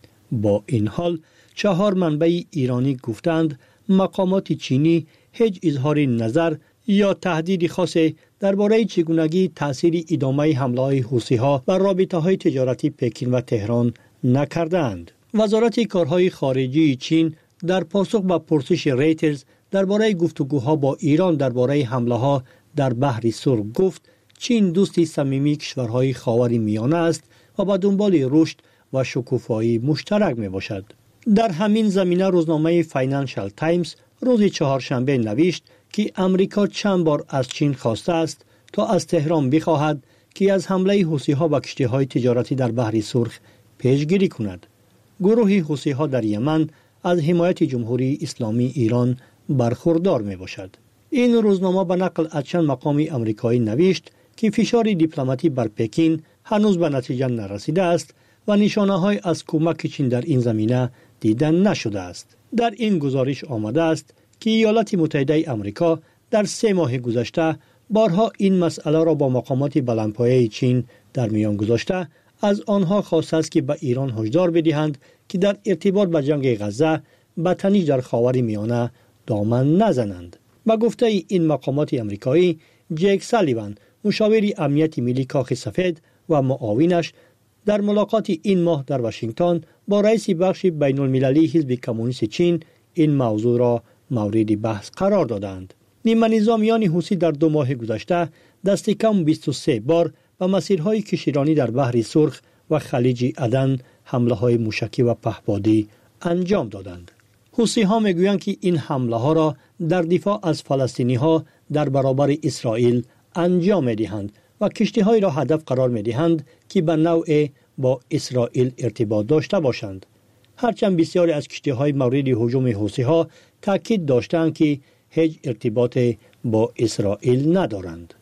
با این حال 4 منبع ایرانی گفتند مقامات چینی هیچ اظهار نظر یا تهدید خاصی درباره چگونگی تأثیر ادامه حمله‌های حوثی‌ها بر رابطه‌های تجارتی پکین و تهران نکردند. وزارت کارهای خارجه چین در پاسخ به پرسش ریترز درباره گفتگوها با ایران درباره حمله‌ها در بحر سرخ گفت چین دوستی صمیمی کشورهای خاورمیانه است و به دنبال رشد و شکوفایی مشترک میباشد. در همین زمینه روزنامه فاینانشال تایمز روز چهارشنبه نوشت که امریکا چند بار از چین خواسته است تا از تهران بخواهد که از حمله حوثی‌ها به کشتی‌های تجارتی در بحر سرخ پیشگیری کند. گروه حوثی‌ها در یمن از حمایت جمهوری اسلامی ایران برخوردار میباشد. این روزنامه به نقل از چند مقام آمریکایی نوشت که فشار دیپلماتی بر پکین هنوز به نتیجه نرسیده است و نشانه‌های از کمک چین در این زمینه دیده نشده است. در این گزارش آمده است که ایالات متحده آمریکا در 3 ماه گذشته بارها این مسئله را با مقامات بلندپایه چین در میان گذاشته از آنها خواسته است که به ایران هشدار بدهند که در ارتباط به جنگ غزه به تنش در خاورمیانه دامن نزنند. با گفته این مقامات آمریکایی، جک سالیوان مشاور امنیت ملی کاخ سفید و معاونش در ملاقات این ماه در واشنگتن با رئیس بخش بین المللی حزب کمونیست چین این موضوع را مورد بحث قرار دادند. نیمه نظامیان حوثی در 2 ماه گذشته دست کم 23 بار به مسیرهای کشتیرانی در بحر سرخ و خلیج عدن حمله‌های موشکی و پهپادی انجام دادند. حوثی‌ها میگویند که این حمله‌ها را در دفاع از فلسطینی‌ها در برابر اسرائیل انجام می‌دهند و کشتی‌های را هدف قرار می‌دهند که به نوعی با اسرائیل ارتباط داشته باشند. هرچند بسیاری از کشتی‌های مورد هجوم حوثی‌ها تاکید داشتند که هیچ ارتباط با اسرائیل ندارند.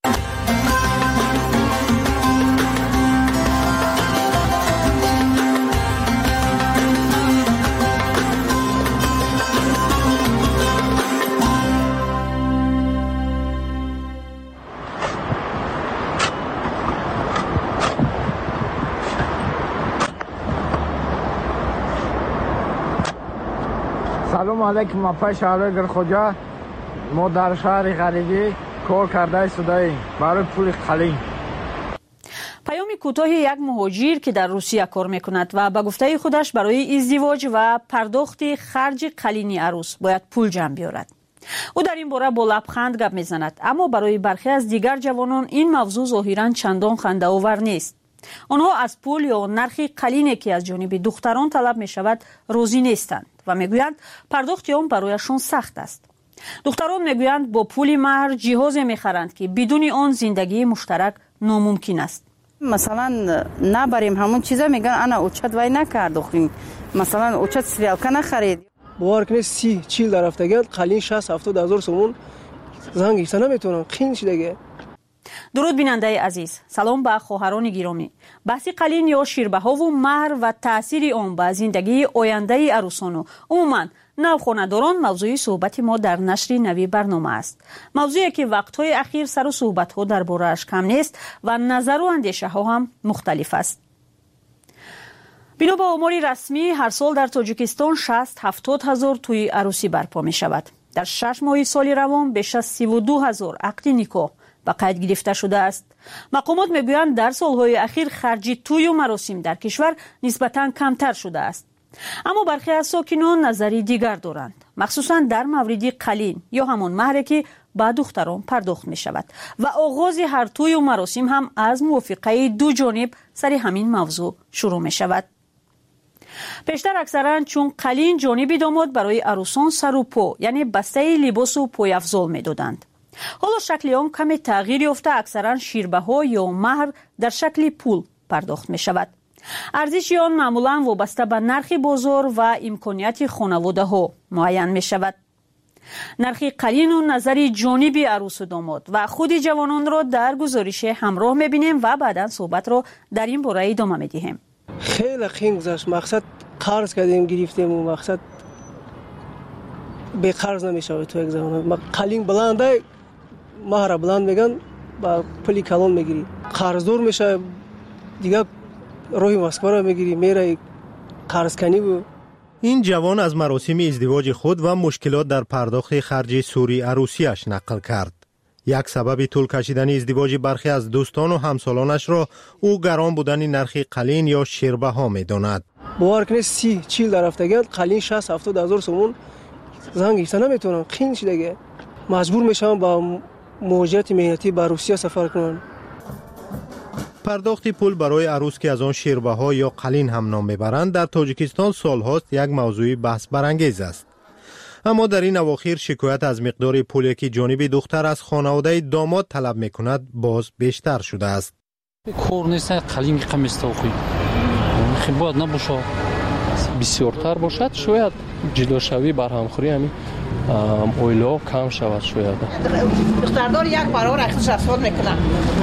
سلام علیکم. ما پای شهر گرخوجا ما در شهر غریبی کار کرده صدایی برای پول قلیم. پیام کوتاه یک مهاجر که در روسیه کار میکند و به گفته خودش برای ازدواج و پرداخت خرج قلین عروس باید پول جمع بیارد. او در این باره با لبخند گپ میزند، اما برای برخی از دیگر جوانان این موضوع ظاهرا چندان خنده آور نیست. آنها از پول یا نرخی قلینی که از جانب دختران طلب می شود راضی نیستند و میگویند پرداخت آن برایشان سخت است. دختران میگویند با پول مهر جهاز میخرند که بدون آن زندگی مشترک ناممکن است. مثلا نبریم همون چیزا میگن انا اوچت وای نکردیم، مثلا اوچت سریالکا نخرید. باور کنید 30-40 در هفتگی قلین 60-70 هزار سومون زنگ گرفته نمیتونم خیلی دیگه. درود بیننده عزیز، سلام به خواهران گرامی. بحث قلین یا شیربها و مهر و تاثیر آن به زندگی آینده عروسان و عموما نوخانه‌داران موضوع صحبت ما در نشر نوی برنامه است. موضوعی که وقت‌های اخیر سر و صحبت‌ها درباره‌اش کم نیست و نظر و اندیشه‌ها هم مختلف است. بنا به آمار رسمی هر سال در تاجیکستان 60-70 هزار توی عروسی برپا می شود. در 6 ماه سال روان بیش از 32 هزار عقد نکاح به قید گرفته شده است. مقامات میگویند در سالهای اخیر خرج توی و مراسم در کشور نسبتاً کمتر شده است. اما برخی از ساکنان نظری دیگر دارند، مخصوصاً در مورد قلین یا همان مهری که به دختران پرداخت می شود و آغاز هر توی و مراسم هم از موافقه دو جانب سر همین موضوع شروع می شود. پیشتر اکثرا چون قلین جانب داماد برای عروسان سر و پا یعنی بسته لباس و پای افضل می دادند. حالا شکل آن کمی تغییر یافته، اکثرا شیربها یا مهر در شکل پول پرداخت می شود. ارزش آن معمولا وابسته به نرخ بازار و امکانیت خانواده ها معین می شود. نرخ قلین و نظر جانب عروس و داماد و خود جوانان را در گزارش همراه می بینیم و بعدا صحبت را در این باره ادامه می دهیم. خیلی خنگ گذشت، مقصد قرض کردیم گرفتیم و مقصد به قرض نمیشه. تو یک زمان قلین بلنده مهر بلند میگن با پولی کلان میگیری، قرضدار میشه دیگه، روی مسکو را میگیری میره قرض کنی. و این جوان از مراسم ازدواج خود و مشکلات در پرداخت خرج سوری عروسیش نقل کرد. یک سبب طول کشیدن ازدواج برخی از دوستان و همسالانش را او گران بودن نرخ قلین یا شیربها میداند. باور کنید 30-40 در هفتگی قلین 60-70 هزار سومون زنگ گرفته نمیتونم خیلی دیگه، مجبور میشم با مهاجرت مهنتی به روسیه سفر کنم. پرداخت پول برای عروس که از آن شیربها یا قلین هم نام میبرند در تاجیکستان سالهاست یک موضوع بحث برانگیز است. اما در این اواخر شکایت از مقدار پولی که جانب دختر از خانواده داماد طلب میکند باز بیشتر شده است. کار نیست قلین کم است خوی. خیلی باید نباشه. بسیارتر باشد شاید جلوشوی بر همخوری همین اویلا کم شود شاید. دختردار یک برابر اختصاص افسود میکنه.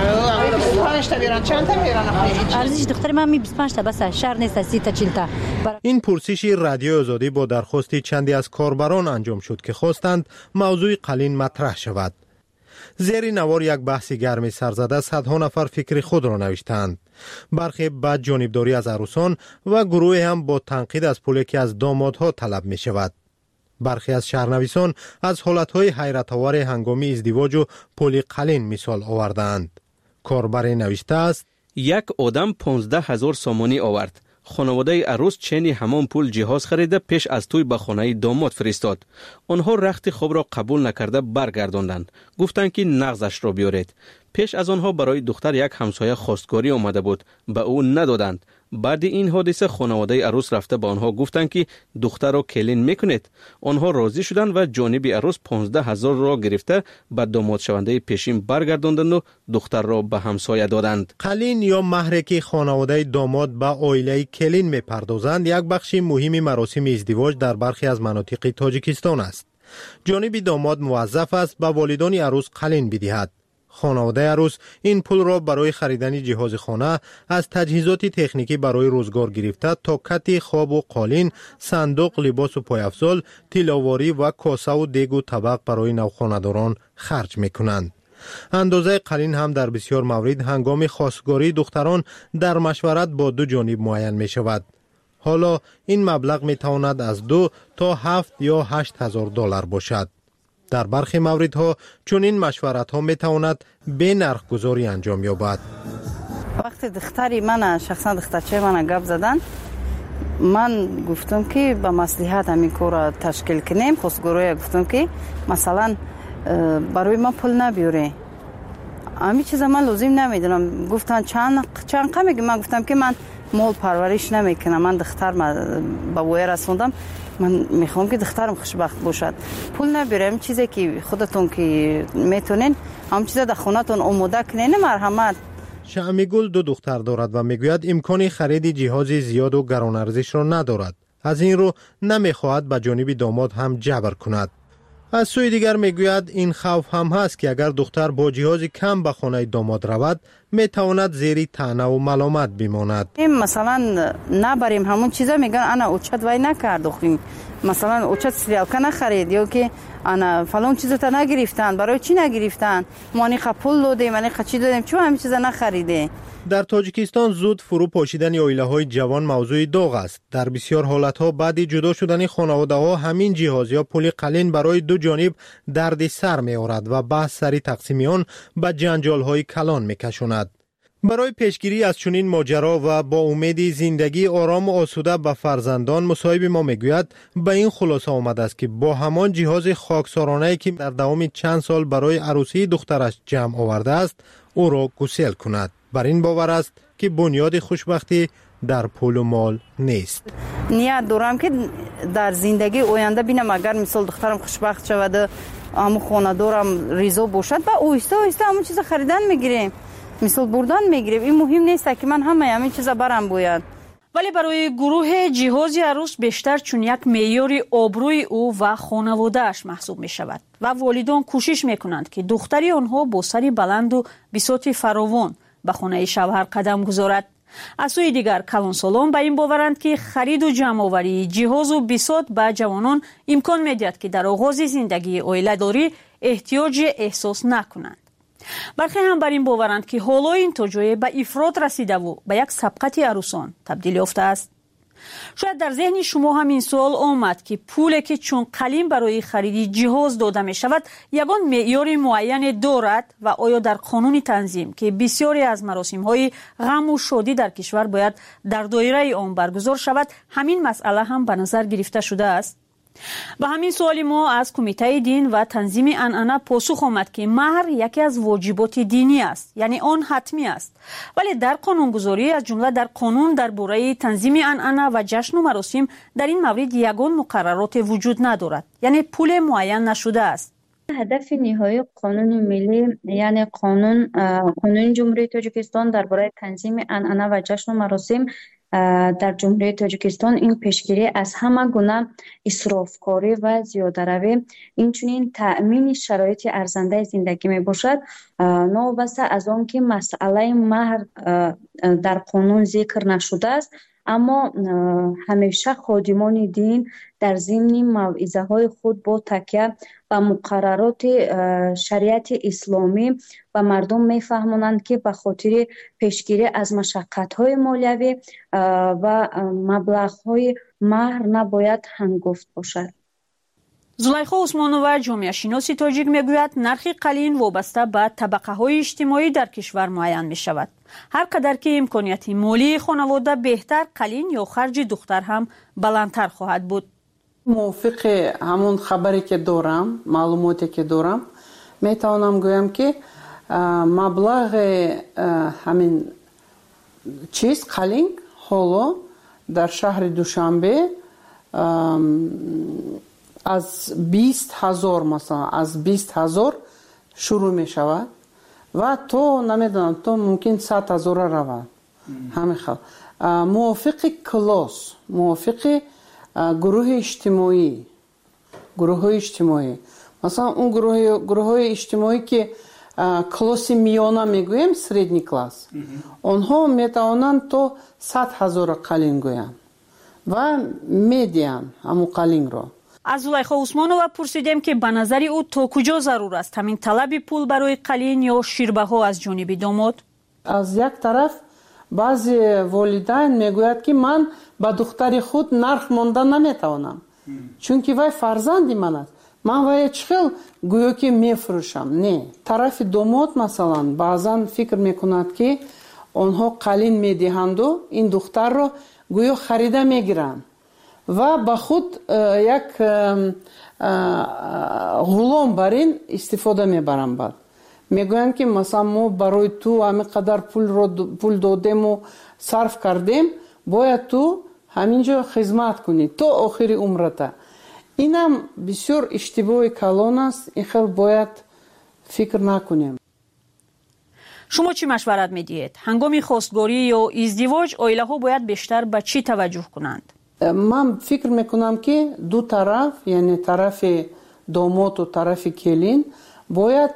25 تا میرن، چند تا میرن؟ ارزش دختر من 25 تا بس، شهر نیست 30 تا 40 تا. این پرسش رادیو آزادی با درخواست چندی از کاربران انجام شد که خواستند موضوع قلین مطرح شود. زیر نوار یک بحث گرم سرزده صدها نفر فکر خود را نوشتند. برخی بد جانبداری از عروسان و گروه هم با تنقید از پولی که از دامادها طلب می شود. برخی از شهرنویسان از حالتهای حیرت آور هنگام ازدواج و پول قلین مثال آوردند. کاربر نوشته است: یک آدم 15,000 سامانی آورد. خانواده عروس چنی همان پول جهاز خریده پیش از توی به خانه داماد فرستاد. آنها رخت خوب را قبول نکرده برگرداندند. گفتند که نقدش را بیارید. پیش از آنها برای دختر یک همسایه خواستگاری آمده بود، به او ندادند. بعد این حادثه خانواده عروس رفته با آنها گفتند که دختر را کلین میکنید. آنها راضی شدند و جانب عروس 15,000 را گرفته به داماد شونده پیشین برگرداندند و دختر را به همسایه دادند. قلین یا مهری که خانواده داماد به عائله کلین میپردازند یک بخش مهمی مراسم ازدواج در برخی از مناطق تاجیکستان است. جانب داماد موظف است به والدان عروس قلین بدهد. خانواده عروس این پول را برای خریدن جهاز خانه از تجهیزات تکنیکی برای روزگار گرفته تا کت خواب و قالین، صندوق، لباس و پایافزال، تیلاواری و کاسه و دیگ و طبق برای نوخانه‌داران خرج میکنند. اندازه قلین هم در بسیار موارد هنگام خواستگاری دختران در مشورت با دو جانب معین می شود. حالا این مبلغ می تواند از 2 تا 7 یا 8 هزار دلار باشد. در برخی موردها چون این مشورت ها می تواند به نرخ گذاری انجام یابد. وقتی دختری من شخصا دخترچه من گپ زدن، من گفتم که با مصلحت همین کار را تشکیل کنیم. خواستگاری گفتم که مثلا برای من پول نبیاره، همین چیزا من لازم نمیدونم. گفتن چند قمیگی، من گفتم که من مال پرورش نمیکنم، من دختر با وای رسوندم، من میخوام که دخترم خوشبخت باشد. پول نبرم، چیزی که خودتون که میتونین هم چیزا در خونتون آماده کنین. مرحمت. شعمیگل 2 دختر دارد و میگوید امکان خرید جهاز زیاد و گران ارزش را ندارد. از این رو نمیخواهد به جانب داماد هم جبر کند. از سوی دیگر میگوید این خوف هم هست که اگر دختر با جهاز کم به خانه داماد رود میتواند زیر طعنه و ملامت بماند. مثلا نبریم همون چیزا، میگن انا اوچت وای نکرد، مثلا اوچت سریالکا نخرید یا که انا فلان چیزا تا نگرفتن، برای چی نگرفتن، مانی پول دادیم، مانی چی دادیم، چون همین چیزا نخریده. در تاجیکستان زود فرو پاشیدن عائله‌های جوان موضوع داغ است. در بسیار حالت‌ها بعد جدا شدن خانواده‌ها همین جهاز یا پول قلین برای دو جانب درد سر می‌آورد و بحث سری تقسیم آن به جنجال‌های کلان می‌کشاند. برای پیشگیری از چنین ماجرا و با امید زندگی آرام و آسوده به فرزندان، مصاحب ما میگوید به این خلاصه آمده است که با همان جهاز خاکسارانه‌ای که در دوام چند سال برای عروسی دخترش جمع آورده است او را گسیل کند. بر این باور است که بنیاد خوشبختی در پول و مال نیست. نیت دارم که در زندگی آینده بینم اگر مثال دخترم خوشبخت شود، همون خانه دارم ریزا باشد و آهسته آهسته همون چیز خریدن میگیریم، مثال بردن میگیریم. این مهم نیست که من همین چیزا برام باید. ولی برای گروه جهاز عروس بیشتر چون یک معیار آبروی او و خانواده‌اش محسوب می شود و والدان کوشش میکنند که دختری آنها با سری بلند و بساط فراوان به خانه شوهر قدم گذارد. از سوی دیگر کلانسالان به این باورند که خرید و جمع‌آوری جهاز و بساط به جوانان امکان میدهد که در آغاز زندگی عائله‌داری احتیاج احساس نکنند. برخی هم بر این باورند که حالا این توجیه به افراط رسیده و به یک سبقت عروسان تبدیل یافته است. شاید در ذهن شما هم این سوال آمد که پولی که چون قلیم برای خرید جهاز داده می شود یگان معیار معین دارد و آیا در قانون تنظیم که بسیاری از مراسم های غم و شادی در کشور باید در دایره آن برگزار شود همین مسئله هم به نظر گرفته شده است؟ به همین سوال ما از کمیته دین و تنظیم عنعنه پاسخ آمد که مهر یکی از واجبات دینی است، یعنی آن حتمی است، ولی در قانونگذاری از جمله در قانون درباره تنظیم عنعنه و جشن و مراسم در این مورد یگان مقررات وجود ندارد، یعنی پول معین نشده است. هدف نهایی قانون ملی یعنی قانون جمهوری تاجیکستان درباره تنظیم عنعنه و جشن و مراسم در جمهوری تاجیکستان این پیشگیری از همه گونه اسرافکاری و زیاده‌روی اینچنین تأمین شرایط ارزنده زندگی می باشد، نوبسته از آن که مسئله مهر در قانون ذکر نشده است، اما همیشه خادمان دین در ضمن موعظه های خود با تکیه و مقررات شریعت اسلامی و مردم میفهمانند که به خاطر پیشگیری از مشقت های مالیوی و مبلغ های مهر نباید هنگفت باشد. زلیخا عثمانووا جامعه شناسی تاجیک میگوید نرخ قلین وابسته به طبقه های اجتماعی در کشور معین می شود. هر قدر که امکانیت مالی خانواده بهتر، قلین یا خرج دختر هم بلندتر خواهد بود. موافق همون خبری که دارم، معلوماتی که دارم، میتوانم گویم که مبلغ همین چیز قلین حالا در شهر دوشنبه از 20,000 مثلا از 20,000 شروع می شود و تو نمیدونم تو ممکن 100,000 رود. همین خیلی موافق کلاس، موافق گروه اجتماعی مثلا اون گروه اجتماعی که کلاس میانه میگویم سردنی کلاس، آنها میتوانند تو 100,000 قلین گویند و میدین همون قلین را. از زلیخا عثمانووا پرسیدیم که به نظر او تا کجا ضرور است همین طلب پول برای قلین یا شیربه ها از جانب داماد؟ از یک طرف بعضی والدین میگوید که من با دختر خود نرخ مانده نمیتوانم چون که وای فرزندی من است، من وای چخیل گویا که میفروشم. نه، طرف داماد مثلا بعضا فکر میکند که آنها قلین میدهند و این دختر رو گویا خریده میگیرند و با خود یک غلام بر این استفاده میبرند. بعد میگویند که مثلا ما برای تو همینقدر پول دادیم و صرف کردیم، باید تو همینجا خدمت کنی تا آخر عمرت. اینم بسیار اشتباه کلان است. این خیلی باید فکر نکنیم. شما چی مشورت میدید؟ هنگام خواستگاری یا ازدواج عائله ها باید بیشتر به چی توجه کنند؟ من فکر میکنم که دو طرف، یعنی طرف داماد و طرف کلین باید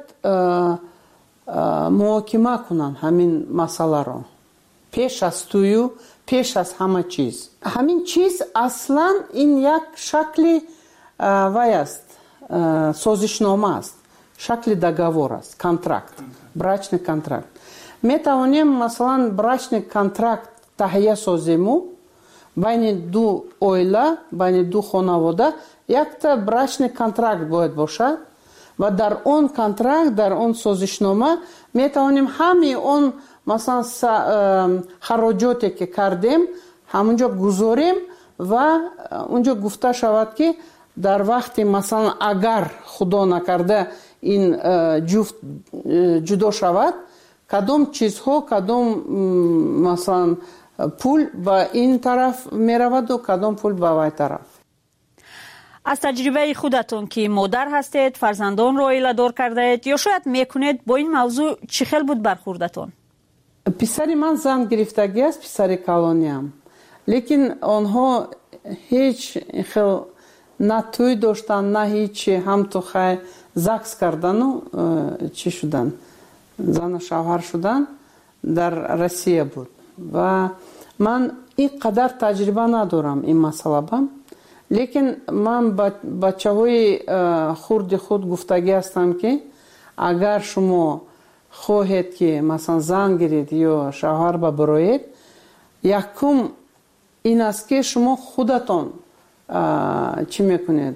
محاکمه کنند همین مسئله را پیش از توی، پیش از همه چیز. همین چیز اصلا این یک شکل وای است، سازشنامه است، شکل договор است، контракт، брачный контракт. میتوانیم مثلا брачный контракт تهیه سازیم بین دو عائله، بین دو خانواده. یک تا брачный контракт باید باشد و در اون کنترکت، در اون سازشنامه میتوانیم همه اون مثلا خراجاتی که کردیم همونجا گذاریم و اونجا گفته شود که در وقت مثلا اگر خدا نکرده این جفت جدا شود، کدام چیزها، کدام مثلا پول به این طرف میرود و کدام پول به وای طرف. از تجربه خودتون که مادر هستید، فرزندان را عائله دار کرده اید یا شاید میکنید، با این موضوع چی خیل بود برخوردتون؟ پسری من زن گرفتگی است، پسری کلانی هم، لیکن آنها هیچ خیل نه توی داشتن، نه هیچ، هم تو خیلی زکس کردن و چی شدن، زن و شوهر شدن در روسیه بود و من این قدر تجربه ندارم این مسئله بام. لیکن من بچه های خود گفتگی هستم که اگر شما خواهید که مثلا زن گیرید یا شوهر ببرید، یکم این است که شما خودتون چی میکنید؟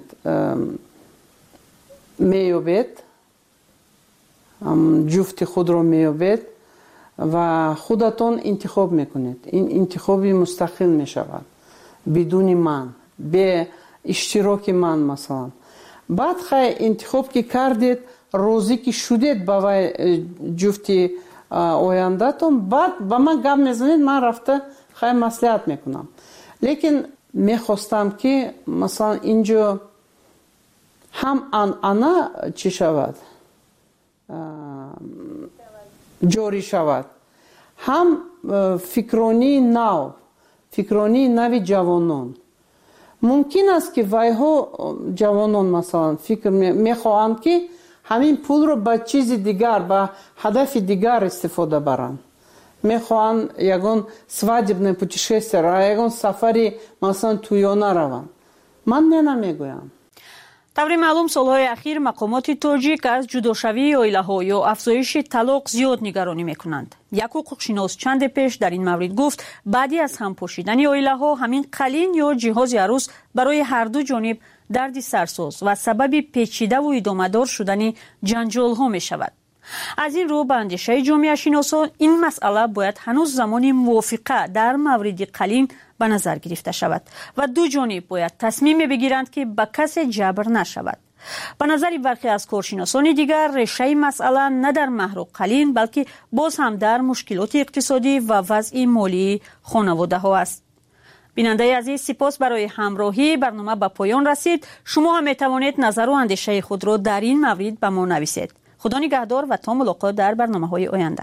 میابید، جفت خود رو میابید و خودتون انتخاب میکنید. این انتخابی مستقل میشود بدون من، به اشتراک من. مثلا بعد خیلی انتخاب که کردید، روزی که شدید با جفتی آیندهتون، بعد با من گپ میزنید، من رفته خیلی مصلحت میکنم. لیکن میخواستم که مثلا اینجا هم انا چی شود، جاری شود، هم فکرانی نوی جوانان. ممکن است که وایها جوانان مثلا فکر میخواهند که همین پول رو به چیز دیگر، به هدف دیگر استفاده برند. میخواهند یگان свадебное путешествие را، یگان سفری مثلا تویانه روند. من نمیگویم. طوری معلوم سالهای اخیر مقامات تاجیک از جداشوی عائله‌ها یا افزایش طلاق زیاد نگرانی میکنند. یک حقوقشناس چند پیش در این مورد گفت بعدی از هم پوشیدن عائله‌ها همین قلین یا جهاز عروس برای هر دو جانب دردی سرساز و سبب پیچیده و ادامه‌دار شدن جنجال‌ها میشود. از این رو به اندیشه جامعه شناسان این مسئله باید هنوز زمان موافقه در مورد قلین به نظر گرفته شود و دو جانب باید تصمیم بگیرند که به کسی جبر نشود. به نظر برخی از کارشناسان دیگر ریشه مسئله نه در مهر و قلین بلکه باز هم در مشکلات اقتصادی و وضع مالی خانواده ها است. بیننده عزیز، سپاس برای همراهی. برنامه به پایان رسید. شما هم می توانید نظر و اندیشه خود را در این مورد به ما نویسید. خدا نگهدار و تا ملاقات در برنامه‌های آینده.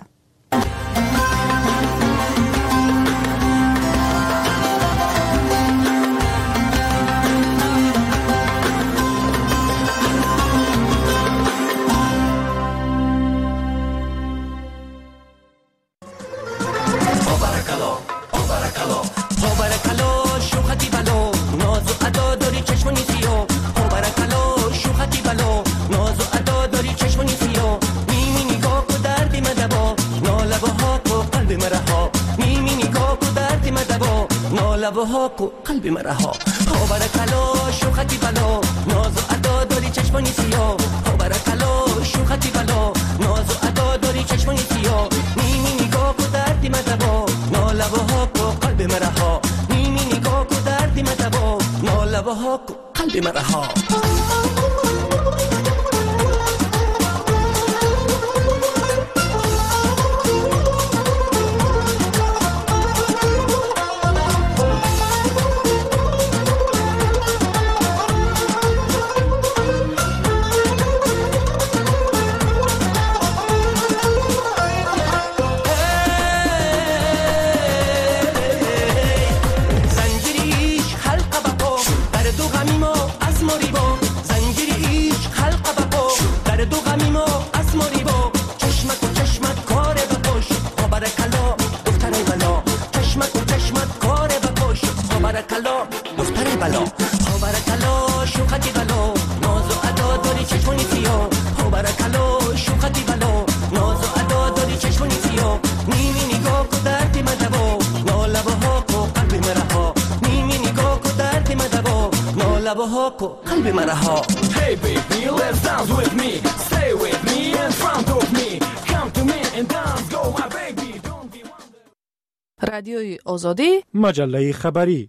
لبها کو قلب مرا ها برکلا شوختی بلا ناز و ادا داری چشمانی سیاه ها برکلا شوختی بلا ناز و ادا داری چشمانی سیاه نیمی نگاه کو دردی مدبا نالبها کو قلب مرا ها نیمی نگاه کو دردی مدبا نالبها کو قلب مرا ها بلا ها برکلا شوختی بلا ناز و ادا داری چشمانی سیاه ها برکلا شوختی بلا ناز و ادا داری چشمانی سیاه نیمی نگاه کو درد مدبا نالبه ها کو قلب مرها نیمی نگاه کو درد مدبا نالبه ها کو قلب مرها Hey baby let's dance with me stay with me in front of me come to me and dance go my baby don't be wonder رادیوی آزادی مجله خبری.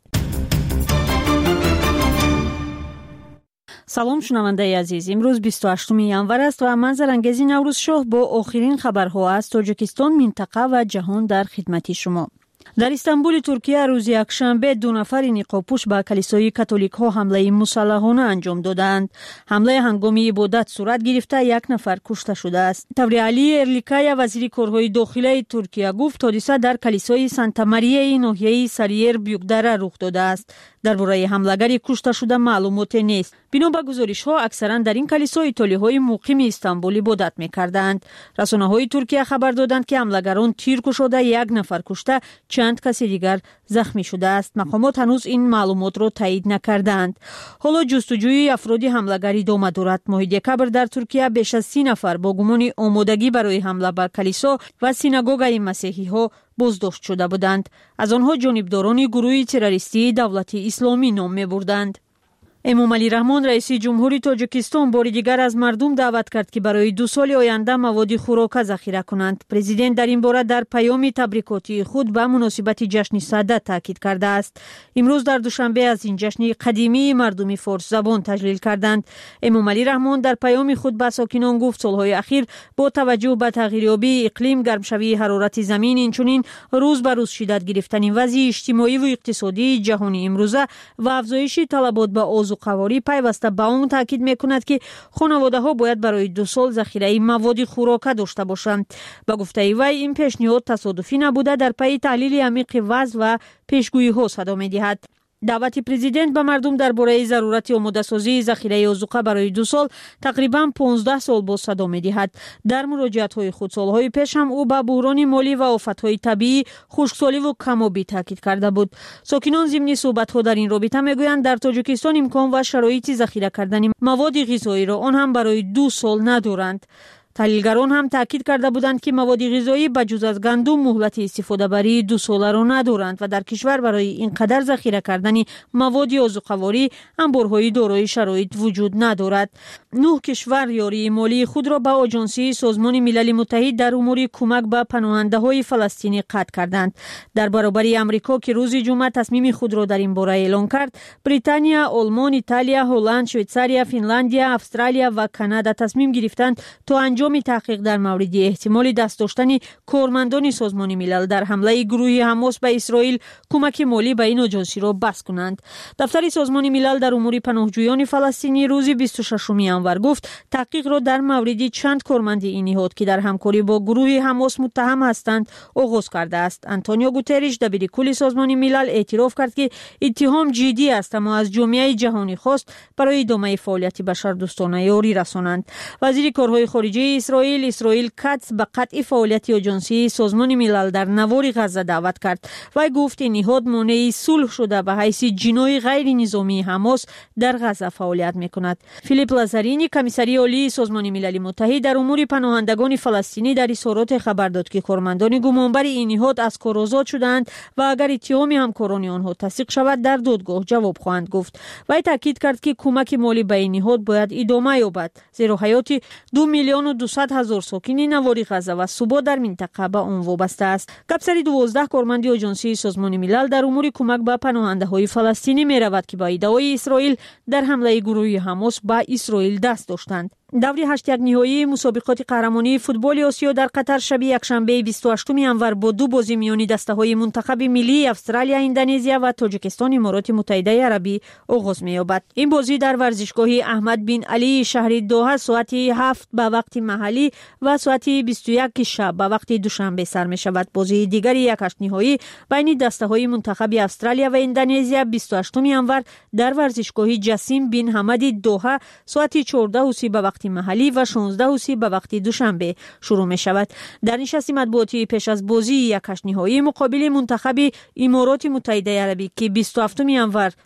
салом шунавандаи азиз, имрӯз 28 январ аст ва ман Зарангези Наврӯзшоҳ бо охирин хабарҳо аз Тоҷикистон, минтақа ва ҷаҳон дар хидмати шумо. дар Истанбули Туркия рӯзи якшанбе 2 нафари ниқобпӯш ба калисои католикҳо ҳамлаи мусаллаҳона анҷом доданд. ҳамлаи ҳангоми ибодат сурат гирифта 1 нафар кушта шудааст. Тавриали Эрликая, вазири корҳои дохилаи Туркия гуфт ҳодиса дар калисои Санта-Марияи ноҳияи Сариер Бюкдара рух додааст. дар бораи ҳамлагари кушта шуда маълумоте нест. бино ба гузоришҳо аксаран дар ин калисо итолиҳои муқими Истанбул ибодат мекарданд. расонаҳои Туркия хабар доданд ки ҳамлагарон тир кушода 1 нафар кушта, чанд каси дигар захмӣ шудааст. мақомот ҳанӯз ин маълумотро таъид накардаанд. ҳоло ҷустуҷӯи афроди ҳамлагар идома дорад. моҳи декабр дар Туркия беш аз 30 нафар бо гумони омодагӣ барои ҳамла ба калисо ва синагогаи масеҳиҳо боздошт шуда буданд. аз онҳо ҷонибдорони гурӯҳи террористии давлати исломӣ ном мебурданд. Эмомалӣ Раҳмон, раиси ҷумҳури Тоҷикистон, бори дигар аз мардум даъват кард ки барои 2 соли оянда маводи хӯрока захира кунанд. Президент дар ин бора дар паёми табрикотии худ ба муносибати ҷашни Саъда таъкид кардааст. имрӯз дар душанбе аз ин ҷашни қадимии мардуми форсзабон таҷлил карданд. Эмомалӣ Раҳмон дар паёми худ ба сокинон гуфт солҳои ахир бо таваҷҷӯҳ ба тағйирёбии иқлим, гармшавии ҳарорати замин, инчунин рӯз ба рӯз шиддат гирифтани вазъи иҷтимоиву иқтисодии ҷаҳони имрӯза ва афзоиши талабот ба озуқаворӣ пайваста ба он таъкид мекунад ки хонаводаҳо бояд барои 2 сол захираи маводи хӯрока дошта бошанд. ба гуфтаи вай ин пешниҳод тасодуфӣ набуда, дар пайи таҳлили амиқи вазъ ва пешгӯиҳо садо медиҳад. даъвати президент ба мардум дар бораи зарурати омодасозии захираи озуқа барои 2 сол тақрибан 15 сол боз садо медиҳад. дар муроҷиатҳои худ солҳои пеш ҳам ӯ ба буҳрони молӣ ва офатҳои табиӣ, хушксоливу камобӣ таъкид карда буд. сокинон зимни суҳбатҳо дар ин робита мегӯянд дар Тоҷикистон имкон ва шароити захира кардани маводи ғизоиро он ҳам барои 2 сол надоранд. таҳлилгарон ҳам таъкид карда буданд ки маводи ғизоӣ ба ҷуз аз гандум муҳлати истифодабарии 2 соларо надоранд ва дар кишвар барои ин қадар захира кардани маводи озуқаворӣ амборҳои дорои шароит вуҷуд надорад. 9 кишвар ёрии молии худро ба Оҷонсии Созмони Милали Муттаҳид дар умури кӯмак ба паноҳандаҳои фаластинӣ қатъ карданд. дар баробари Амрико, ки рӯзи ҷумъа тасмими худро дар ин бора эълон кард, Британия, Олмон, Италия, Ҳолланд, Швейтсария, Финландия, Австралия ва Канада тасмим гирифтанд то анҷоми таҳқиқ дар мавриди эҳтимоли даст доштани кормандони Созмони Милал дар ҳамлаи гурӯҳи Ҳамос ба Исроил кӯмаки молӣ ба ин оҷонсиро баст кунанд. дафтари Созмони Милал дар умури паноҳҷӯёни фаластинӣ рӯзи 26 январ гуфт таҳқиқро дар мавриди чанд корманди ин ниҳод ки дар ҳамкорӣ бо гурӯҳи Ҳамос муттаҳам ҳастанд оғоз кардааст. Антонио Гутерриш, дабири кулли Созмони Милал, эътироф кард ки иттиҳом ҷиддӣ аст, аммо аз ҷомеаи ҷаҳонӣ хост барои идомаи фаъолияти башардӯстона ёрӣ расонанд. вазири корҳои хориҷии Исроил Кац ба қатъи фаъолияти оҷонсии Созмони Милал дар навори Ғазза даъват кард. вай гуфт ин ниҳод монеи сулҳ шуда ба ҳайси ҷинои ғайринизомии Ҳамос дар Ғазза фаъолият мекунад. Филипп Лазарини, комиссари олии Созмони Милали Муттаҳид, дар умури паноҳандагони фаластинӣ дар изҳороте хабар дод ки кормандони гумонбари ин ниҳод аз кор озод шудаанд ва агар иттиҳоми ҳамкорони онҳо тасдиқ шавад дар додгоҳ ҷавоб хоҳанд гуфт. вай таъкид кард ки кӯмаки молӣ ба ин ниҳод бояд идома ёбад, зеро ҳаёти 2 миллиону 200 ҳазор сокини навори Ғазза ва субот дар минтақа ба он вобаста аст. гапсари 12 корманди оҷонсии Созмони Милал дар умури кӯмак ба паноҳандаҳои фаластинӣ меравад ки ба иддаои Исроил дар ҳамлаи гурӯҳи Ҳамос ба Исроил даст доштанд. даври 8 ниҳоии мусобиқоти қаҳрамонии футболи Осиё дар Қатар шаби якшанбеи 28 январ бо 2 бозӣ миёни дастаҳои мунтахаби миллии Австралия, Индонезия ва Тоҷикистон, Имороти Муттаҳидаи Арабӣ оғоз меёбад. ин бозӣ дар варзишгоҳи Аҳмад бин Алии шаҳри Доҳа соати 7 ба вақти маҳаллӣ ва соати 21 шаб ба вақти душанбе сар мешавад. бозии дигари 1/8 ниҳоӣ байни дастаҳои мунтахаби Австралия ва Индонезия 28 январ дар варзишгоҳи Ҷасим бин Ҳамади Доҳа соати 14 ба вақти маҳаллӣ ва 16 ба вақти душанбе шурӯъ мешавад. дар нишасти матбуотии пеш аз бозии 1/8 ниҳоӣ муқобили мунтахаби Имороти Муттаҳидаи Арабӣ ки 27 январ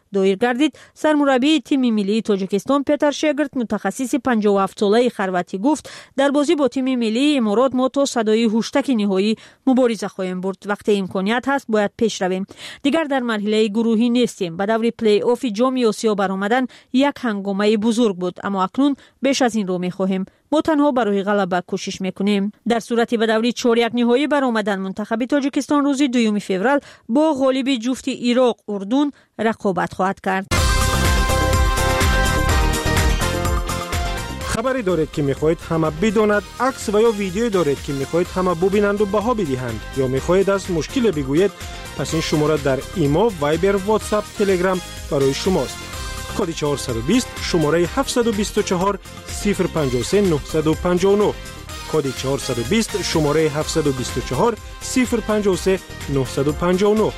دایر گردید. سرمربی تیم ملی تاجیکستان پیتر شگرت متخصص 57 ساله خرواتی گفت در بازی با تیم ملی امارات ما تا صدای هشتک نهایی مبارزه خواهیم برد. وقتی امکانیت هست باید پیش رویم. دیگر در مرحله گروهی نیستیم. به دور پلی آف جام آسیا برآمدن یک هنگامه بزرگ بود، اما اکنون بیش از این رو می‌خواهیم. ما تنها برای غلبه کوشش میکنیم. در صورتی به دوری 4-1 نهایی برآمدن منتخب تاجیکستان روز 2 فوریه با غالب جفت عراق اردن رقابت خواهد کرد. خبری دارید که میخواهید همه بداند، عکس و یا ویدیویی دارید که میخواهید همه ببینند و بها بدهند یا میخواهید از مشکل بگویید، پس این شماره در ایما، وایبر، واتساپ، تلگرام برای شماست. کد 420 شماره 724 053 959. کد 420 شماره 724 053 959.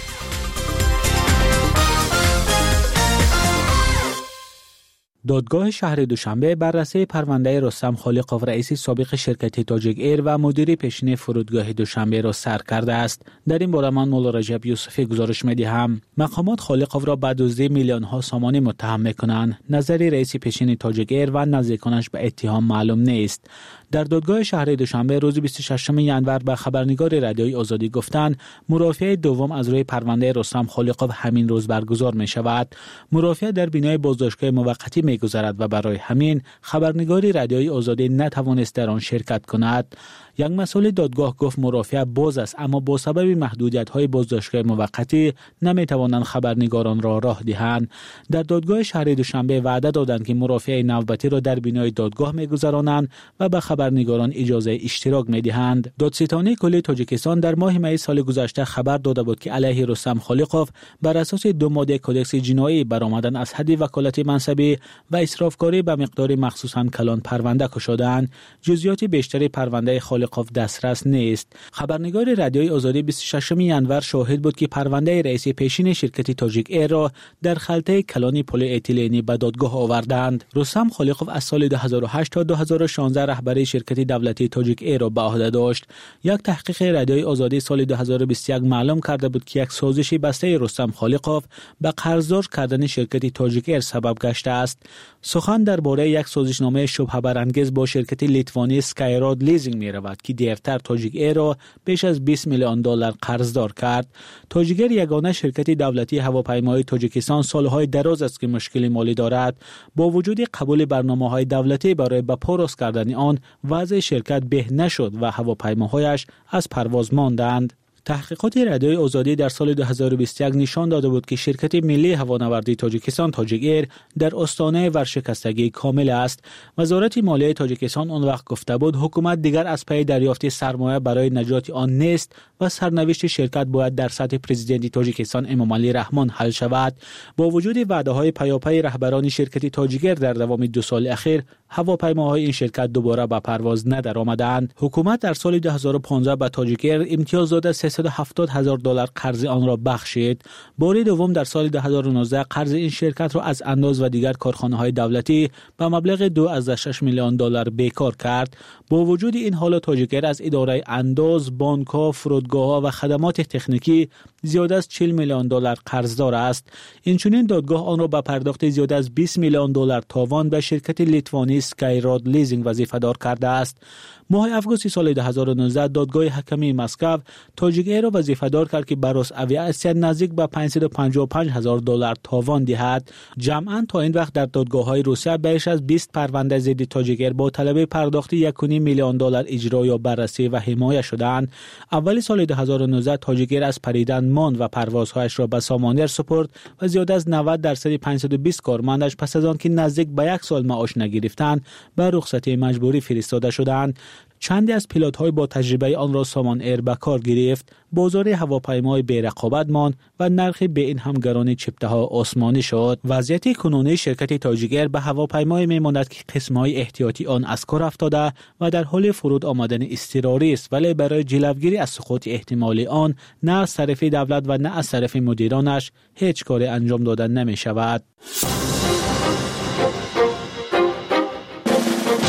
دادگاه شهر دوشنبه بررسی پرونده رستم خالقوف رئیس سابق شرکت تاجیک ایر و مدیر پیشین فرودگاه دوشنبه را سر کرده است. در این باره من مولا رجب یوسفی گزارش می‌دهم. مقامات خالقوف را به دزدی میلیون ها سامانی متهم می‌کنند. نظر رئیس پیشین تاجیک ایر و نزدیکانش به اتهام معلوم نیست. در دادگاه شهر دوشنبه روز 26 ژانویه به خبرنگار رادیوی آزادی گفتند مرافعه دوم از روی پرونده رستم خالقوف همین روز برگزار می شود. مرافعه در بینای بازداشتگاه موقتی می گذرد و برای همین خبرنگار رادیوی آزادی نتوانست در آن شرکت کند. یک مسئول دادگاه گفت مرافعه باز است، اما با سبب محدودیت‌های بازداشتگاه موقتی نمی‌توانند خبرنگاران را راه دهند. در دادگاه شهر دوشنبه وعده دادند که مرافعه نوبتی را در بینای دادگاه می‌گذرانند و به خبرنگاران اجازه اشتراک می‌دهند. دادستانی کلی تاجیکستان در ماه می سال گذشته خبر داده بود که علیه رستم خالقوف بر اساس 2 ماده کدکس جنایی برآمدن از حد وکالت منصبی و اسرافکاری به مقدار مخصوصاً کلان پرونده کشیدند. جزئیات بیشتری پرونده خالقوف دسترس نیست. خبرنگار رادیوی آزادی 26 ژانویه شاهد بود که پرونده رئیس پیشین شرکت تاجیک ایر را در خلطه کلانی پلی اتیلنی به دادگاه آوردند. رستم خالقوف از سال 2008 تا 2016 رهبری شرکت دولتی تاجیک ایر را به عهده داشت. یک تحقیق رادیوی آزادی سال 2021 معلوم کرده بود که یک سازش بسته رستم خالقوف به قرضدار کردن شرکت تاجیک ایر سبب گشته است. سخن درباره یک سازشنامه شبهه برانگیز با شرکت لیتوانی سکایراد لیزینگ می‌رود که دیرتر تاجیک ایر را بیش از 20 میلیون دلار قرضدار کرد. تاجیک ایر یگانه شرکت دولتی هواپیمایی تاجیکستان سالهای دراز است که مشکل مالی دارد. با وجود قبول برنامه‌های دولتی برای به پا راست کردن آن، وضع شرکت به نشد و هواپیماهایش از پرواز ماندند. تحقیقات رادیوی آزادی در سال 2021 نشان داده بود که شرکت ملی هوانوردی تاجیکستان تاجیک ایر در آستانه ورشکستگی کامل است. وزارت مالیه تاجیکستان آن وقت گفته بود حکومت دیگر از پی دریافت سرمایه برای نجات آن نیست و سرنوشت شرکت باید در سطح پرزیدنت تاجیکستان امامعلی رحمان حل شود. با وجود وعده‌های پیاپی رهبران شرکت تاجیک ایر در دوام 2 سال اخیر، هواپیماهای این شرکت دوباره به پرواز ندرآمدند. حکومت در سال 2015 به تاجیک ایر امتیاز داده 370,000 دلار قرض آن را بخشید. بار دوم در سال 2019 قرض این شرکت را از انداز و دیگر کارخانه‌های دولتی به مبلغ 2.6 میلیون دلار بیکار کرد. با وجود این حال تاجیک ایر از اداره انداز، بانک‌ها، فرودگاه‌ها و خدمات تکنیکی زیاد از 40 میلیون دلار قرضدار است. اینچنین دادگاه آن را به پرداخت زیاد از 20 میلیون دلار تاوان به شرکت لیتوانی سکایراد لیزینگ وظیفه‌دار کرده است. ماه آگوست سال 2019 دادگاه حکمی مسکو تاجیک ایر را وظیفه‌دار کرد که برای اویاسیون نزدیک به 555,000 دلار تاوان دهد. جمعاً تا این وقت در دادگاه‌های روسیه بیش از 20 پرونده ضد تاجیک ایر با طلب پرداخت 1.5 میلیون دلار اجرا یا بررسی و حمایت شدند. اول سال 2019 تاجیک ایر از پریدن ماند و پروازهایش را به سامانر سپرد و زیاد از 90% 520 کارمندش پس از آن که نزدیک به 1 سال معاش نگرفتند به رخصتی مجبوری فرستاده شدند. چندی از پیلوت‌های با تجربه آن را سامان ایر به کار گرفت. بازار هواپیمای بی رقابت ماند و نرخ به این هم گرانی چپته‌ها آسمانی شد. وضعیت کنونی شرکت تاجیک ایر به هواپیمای می‌ماند که قسم‌های احتیاطی آن از کار افتاده و در حال فرود آمدن اضطراری است، ولی برای جلوگیری از سقوط احتمالی آن نه از طرف دولت و نه از طرف مدیرانش هیچ کاری انجام داده نمی‌شود.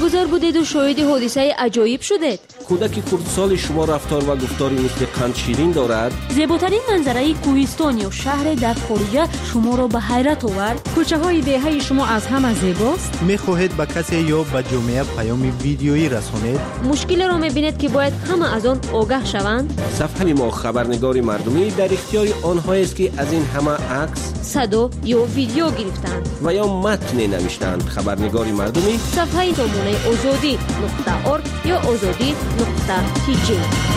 برگزار بودید و شاهد حادثه عجایب شدید. کودک خردسال شما رفتار و گفتاری مثل قند شیرین دارد. زیباترین منظره کوهستان یا شهر در خارج شما را به حیرت آورد. کوچه های دهه شما از همه زیباست. میخواهید به کسی یا به جامعه پیام ویدیویی رسانید؟ مشکل را میبینید که باید همه از آن آگاه شوند. صفحه ما خبرنگار مردمی در اختیار آنها است که از این همه عکس، صدا یا ویدیو گرفتند و یا متن نوشتند. خبرنگار مردمی صفحه نمونه azadi.org یا azadi.tg.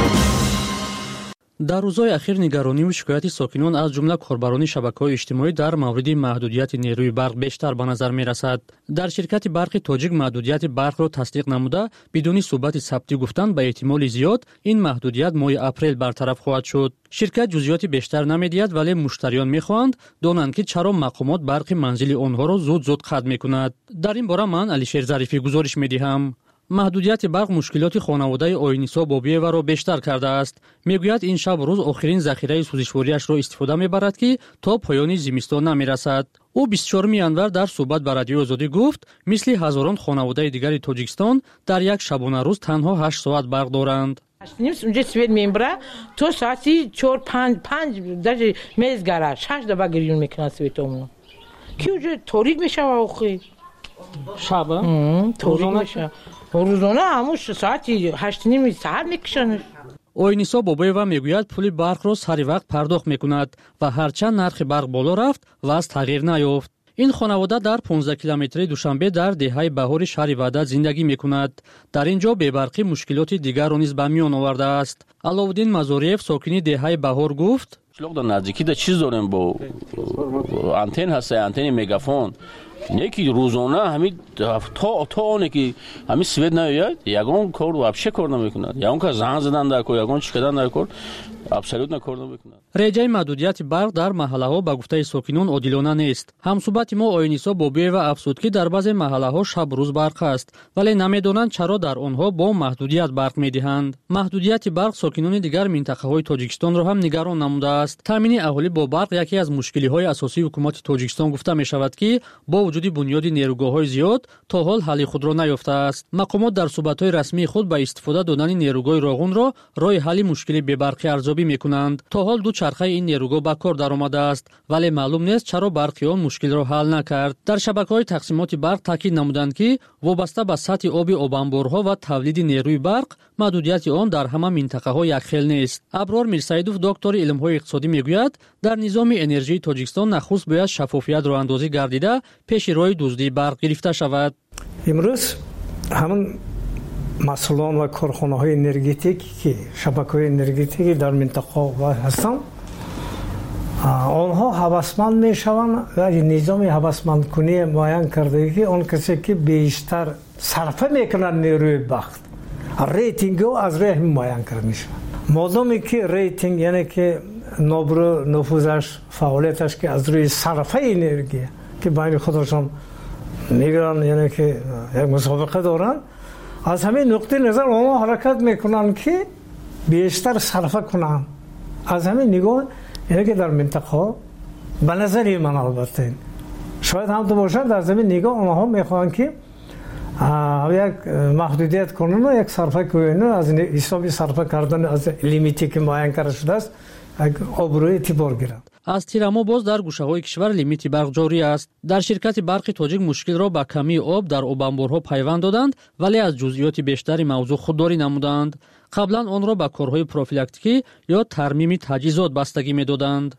در روزهای اخیر نگرانی و شکایت ساکنان از جمله کاربران شبکه‌های اجتماعی در مورد محدودیت نیروی برق بیشتر به نظر می‌رسد. در شرکت برق تاجیک محدودیت برق را تصدیق نموده بدون ثبات ثبتی گفتند به احتمال زیاد این محدودیت ماه اپریل برطرف خواهد شد. شرکت جزئیات بیشتر نمی‌دهد ولی مشتریان می‌خواهند دانند که چرا مقامات برق منزل آنها را زود قطع می‌کند. در این باره من علیشیر ظریفی گزارش می‌دهم. محدودیت برق مشکلات خانواده آینیسا بابیeva را بیشتر کرده است. میگوید این شب روز آخرین ذخیره سوزشواریش را استفاده میبرد که تا پایان زمستان نمیرسد. او 24 январ در صحبت با رادیو آزادی گفت مثل هزاران خانواده دیگر تاجیکستان در یک شبانه روز تنها 8 ساعت برق دارند. اونجا سوید میبره تو ساعتی 4 5 درجه میزگره 6 دفعه گریون میکنه سویتمون کی اونجا تاریک میشه آخه شب تاریک میشه روزانه هموش ساعتی 8:30 سحر میکشنش. آینیسا بابایeva میگوید پول برق را سر وقت پرداخت میکند و هرچند نرخ برق بالا رفت و از تغییر نیافت. این خانواده در 15 کیلومتری دوشنبه در دهه بهار شهر وحدت زندگی میکند. در اینجا بی‌برقی مشکلات دیگر را نیز به میان آورده است. علاءالدین مزاریف ساکن دهه بهار گفت در نزدیکی در چیز داریم با آنتن هست، آنتن مگافون یکی روزانه همین تا اونه که همین سوید نیاید یگان کار وابشه کار نمیکند، یگان که زنگ زدن در کار، یگان چیکار در کار ابسولوت نکار نمیکند. رجای محدودیت برق در محله ها به گفته ساکنان عادلانه نیست. همصحبت ما آینیسا بابیeva افزود که در بعضی محله ها شب روز برق است ولی نمیدانند چرا در آنها با محدودیت برق میدهند. محدودیت برق ساکنان دیگر منطقه های تاجیکستان را هم نگران نموده است. تامین اهالی با برق یکی از مشکلی های اساسی حکومت تاجیکستان گفته می شود که با وجود بنیاد نیروگاه های زیاد تا حال حل خود را نیافته است. مقامات در صحبت های رسمی خود به استفاده دادن نیروگاه راغون را راه حل مشکل بی برقی ارزیابی میکنند. تا حال دو چرخه این نیروگاه به کار درآمده است ولی معلوم نیست چرا برقی آن مشکل را حل نکرد. در شبکه‌های تقسیمات برق تاکید نمودند که وابسته به سطح آب آبانبارها و تولید نیروی برق محدودیت آن در همه منطقه‌ها یکخیل نیست. ابرار میرسایدوف دکتر علم‌های اقتصادی میگوید در نظام انرژی تاجیکستان نخست باید شفافیت را اندازی گردیده پیش روی دزدی برق گرفته شود. امروز همون مسئولان و کارخانه‌های انرژتیکی که شبکه‌های انرژتیکی در منطقه هستند آنها هوسمند میشوند و نظام هوسمند کنی معین کرده که آن کسی که بیشتر صرفه میکنه نیروی برق ریتینگ رو از راه معین کرده میشه. مادامی که ریتینگ یعنی که نبرو نفوذش فعالیتش که از روی صرفه انرژی که بین خودشان میگرن یعنی که یک مسابقه دارن از همین نقطه نظر آنها حرکت میکنن که بیشتر صرفه کنن. از همین نگاه یعنی که در منطقه ها به نظری من البته شاید هم تو باشد در زمین نگاه آنها میخوان که یک محدودیت کنن و یک صرفه کنن از حساب صرفه کردن از لیمیتی که معین کرده شده است آبروی اعتبار گیرند. از تیرما باز در گوشه‌های کشور لیمیت برق جاری است. در شرکت برق تاجیک مشکل را به کمی آب در آبانبارها پیوند دادند ولی از جزئیات بیشتری موضوع خودداری نمودند. قبلا آن را به کارهای پروفیلاکتیکی یا ترمیم تجهیزات بستگی می‌دادند.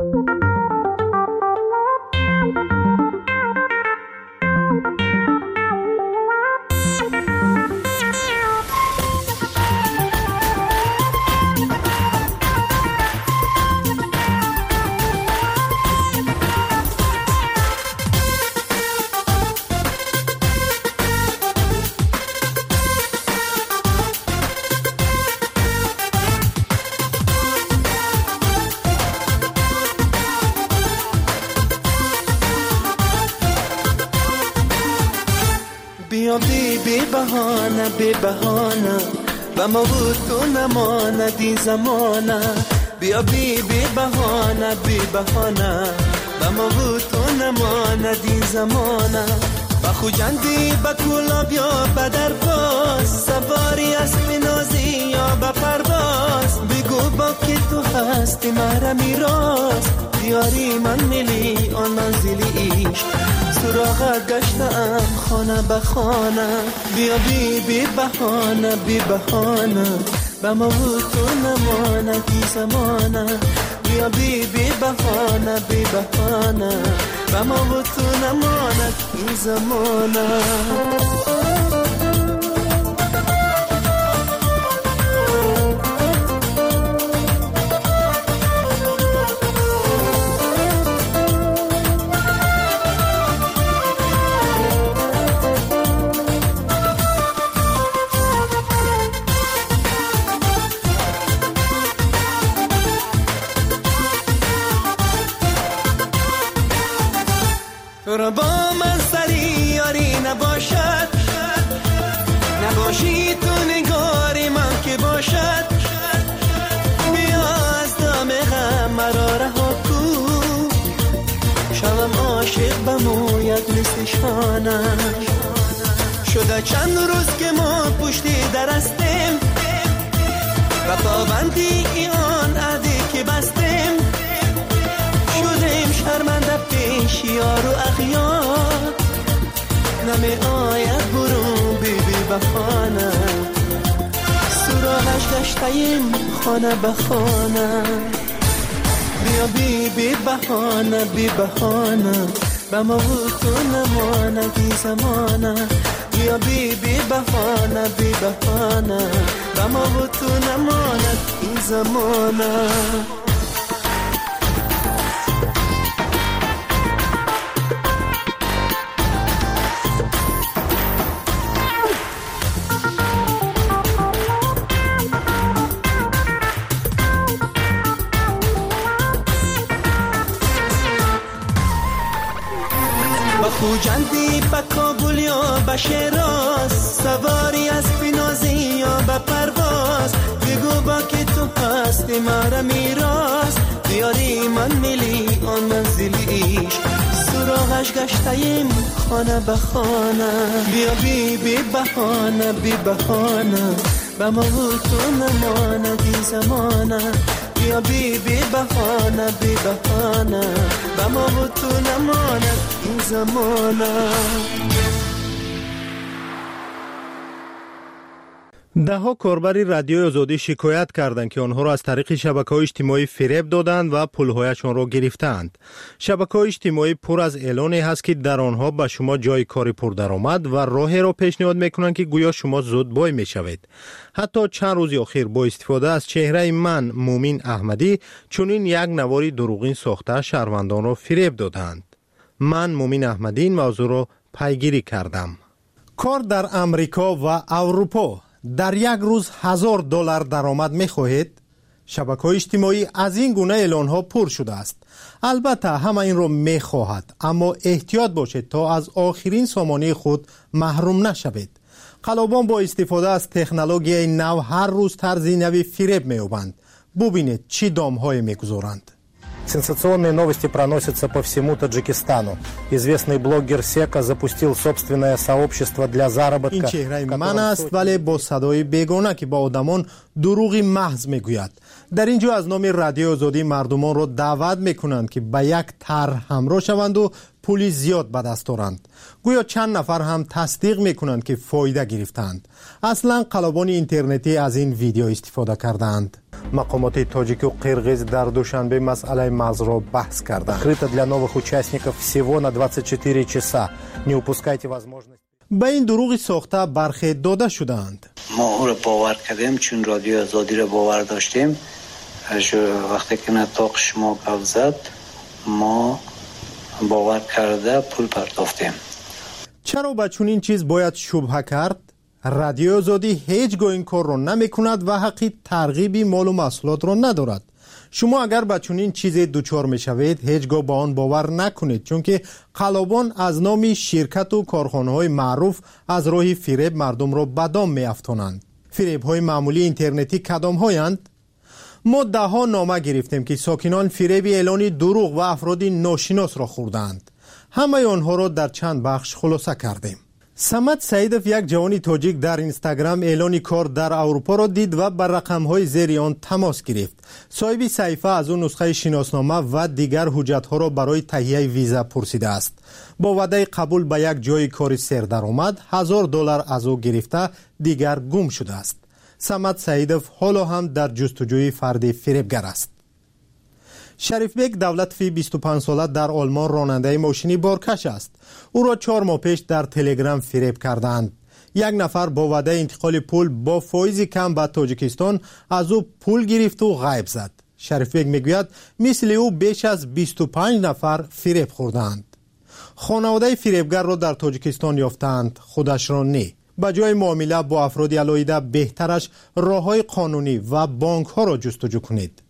بی بهانه و ما بود تو نماند زمانه بیا بی بهانه و ما بود تو نماند زمانه بخوجندی بکولا بیا بدر باز سواری اسب نازی یا بپرواز بگو با که تو هستی مرا میراز دیاری من ملی آن منزلی عشق سراغت گشتم خانه به خانه بیا بی بهانه بی بهانه به ما و تو نمانه بی زمانه بیا بی بهانه بی بهانه به ما و تو نمانه بی زمانه تو را با من سری یاری نباشد نباشی تو نگاری من که باشد بیا از دام غم مرا رها کو شوم عاشق بموید مثل شانه شده چند روز که ما پشتی درستیم و پابندی آن عهدی که بستیم شدیم شرمنده پیش یار و اغیار نمی آید برون بی بهانه سراغش گشتیم خانه به خانه بیا بی بهانه بی بهانه به ما و تو نمانه بی زمانه بیا بی بهانه بی بهانه به ما و تو نمانه بی زمانه خوجندی به کابل یا به شیراز سواری از نازی یا به پرواز بگو با که تو هستی مرا میراز دیاری من ملی آن منزلی عشق سراغش گشتیم خانه به خانه بیا بی بهانه بی بهانه به ما و تو نمانه بی زمانه بیا بی بهانه بی بهانه به ما و تو نمانه این زمانه دهها کاربر رادیوی آزادی شکایت کردند که آنها را از طریق شبکه‌های اجتماعی فریب دادند و پولهایشان را گرفتند. شبکه‌های اجتماعی پر از اعلانی هست که در آنها به شما جای کاری پردرآمد و راهی را پیشنهاد میکنند که گویا شما زود بای میشوید. حتی چند روز اخیر با استفاده از چهره من مومین احمدی چنین یک نواری دروغین ساخته شهروندان را فریب دادند. من مومین احمدی این موضوع را پیگیری کردم. کار در امریکا و اروپا در یک روز $1000 درآمد می‌خواهید؟ شبکه‌های اجتماعی از این گونه اعلان‌ها پر شده است. البته همه این را می‌خواهد، اما احتیاط باشید تا از آخرین سامانه خود محروم نشوید. خلبان با استفاده از تکنولوژی نو هر روز طرزی نوی فریب می‌یابند. ببینید چی دام‌های می‌گذارند. Сенсационные новости проносятся по всему Таджикистану. Известный блогер Сека запустил собственное сообщество для заработка. این چهره من است ولی با صدای بیگانه که با آدمان دروغی محض میگوید. در اینجا از نام رادیو آزادی مردمان را دعوت میکنند که به یک طرح همراه شوند و پولی زیاد به دست آورند. گویا چند نفر هم تصدیق میکنند که فایده گرفتند. اصلا قلبان اینترنتی از این ویدیو استفاده کردند. مقامات تاجیک و قرغیز در دوشنبه مسئله МАЗ را بحث کردند. Открыто для новых участников всего на 24 часа. Не упускайте возможность. به این دروغ ساخته برخی داده شدند. ما او را باور کردیم چون رادیو آزادی را باور داشتیم. وقتی که نطاق شما گفت زد ما باور کرده پول پرداختیم. چرا به چنین چیز باید شبهه کرد؟ رادیو آزادی هیچگاه این کار را نمی کند و حقی ترغیبی مال و محصولات را ندارد. شما اگر به چنین چیزی دچار می شوید هیچگاه با آن باور نکنید، چون که قلابان از نام شرکت و کارخانه های معروف از راه فریب مردم را به دام می افتانند. فریب های معمولی اینترنتی کدام هایند؟ ما دهها نامه گرفتیم که ساکنان فریب اعلانی دروغ و افرادی ناشناس را خوردند. همه آنها را در چند بخش خلاصه کردیم. سمت سعیدов یک جوان تاجیک در اینستاگرام اعلان کار در اروپا را دید و بر رقم‌های زیر آن تماس گرفت. صاحب صحیفه از او نسخه شناسنامه و دیگر حجت‌ها را برای تهیه ویزا پرسیده است. با وعده قبول به یک جای کاری سر درآمد $1000 از او گرفته دیگر گم شده است. سمت سعیدов حالا هم در جستجوی فرد فریبگر است. شریفبک دولتوی 25 ساله در آلمان راننده ماشینی بارکش است. او را 4 ماه پیش در تلگرام فریب کردند. یک نفر با وعده انتقال پول با فایز کم به تاجیکستان از او پول گرفت و غیب زد. شریفبک میگوید مثل او بیش از 25 نفر فریب خوردند. خانواده فریبگر را در تاجیکستان یافتند، خودش را نه. به جای معامله با افراد علایده بهترش راه‌های قانونی و بانک‌ها را جستجو کنید.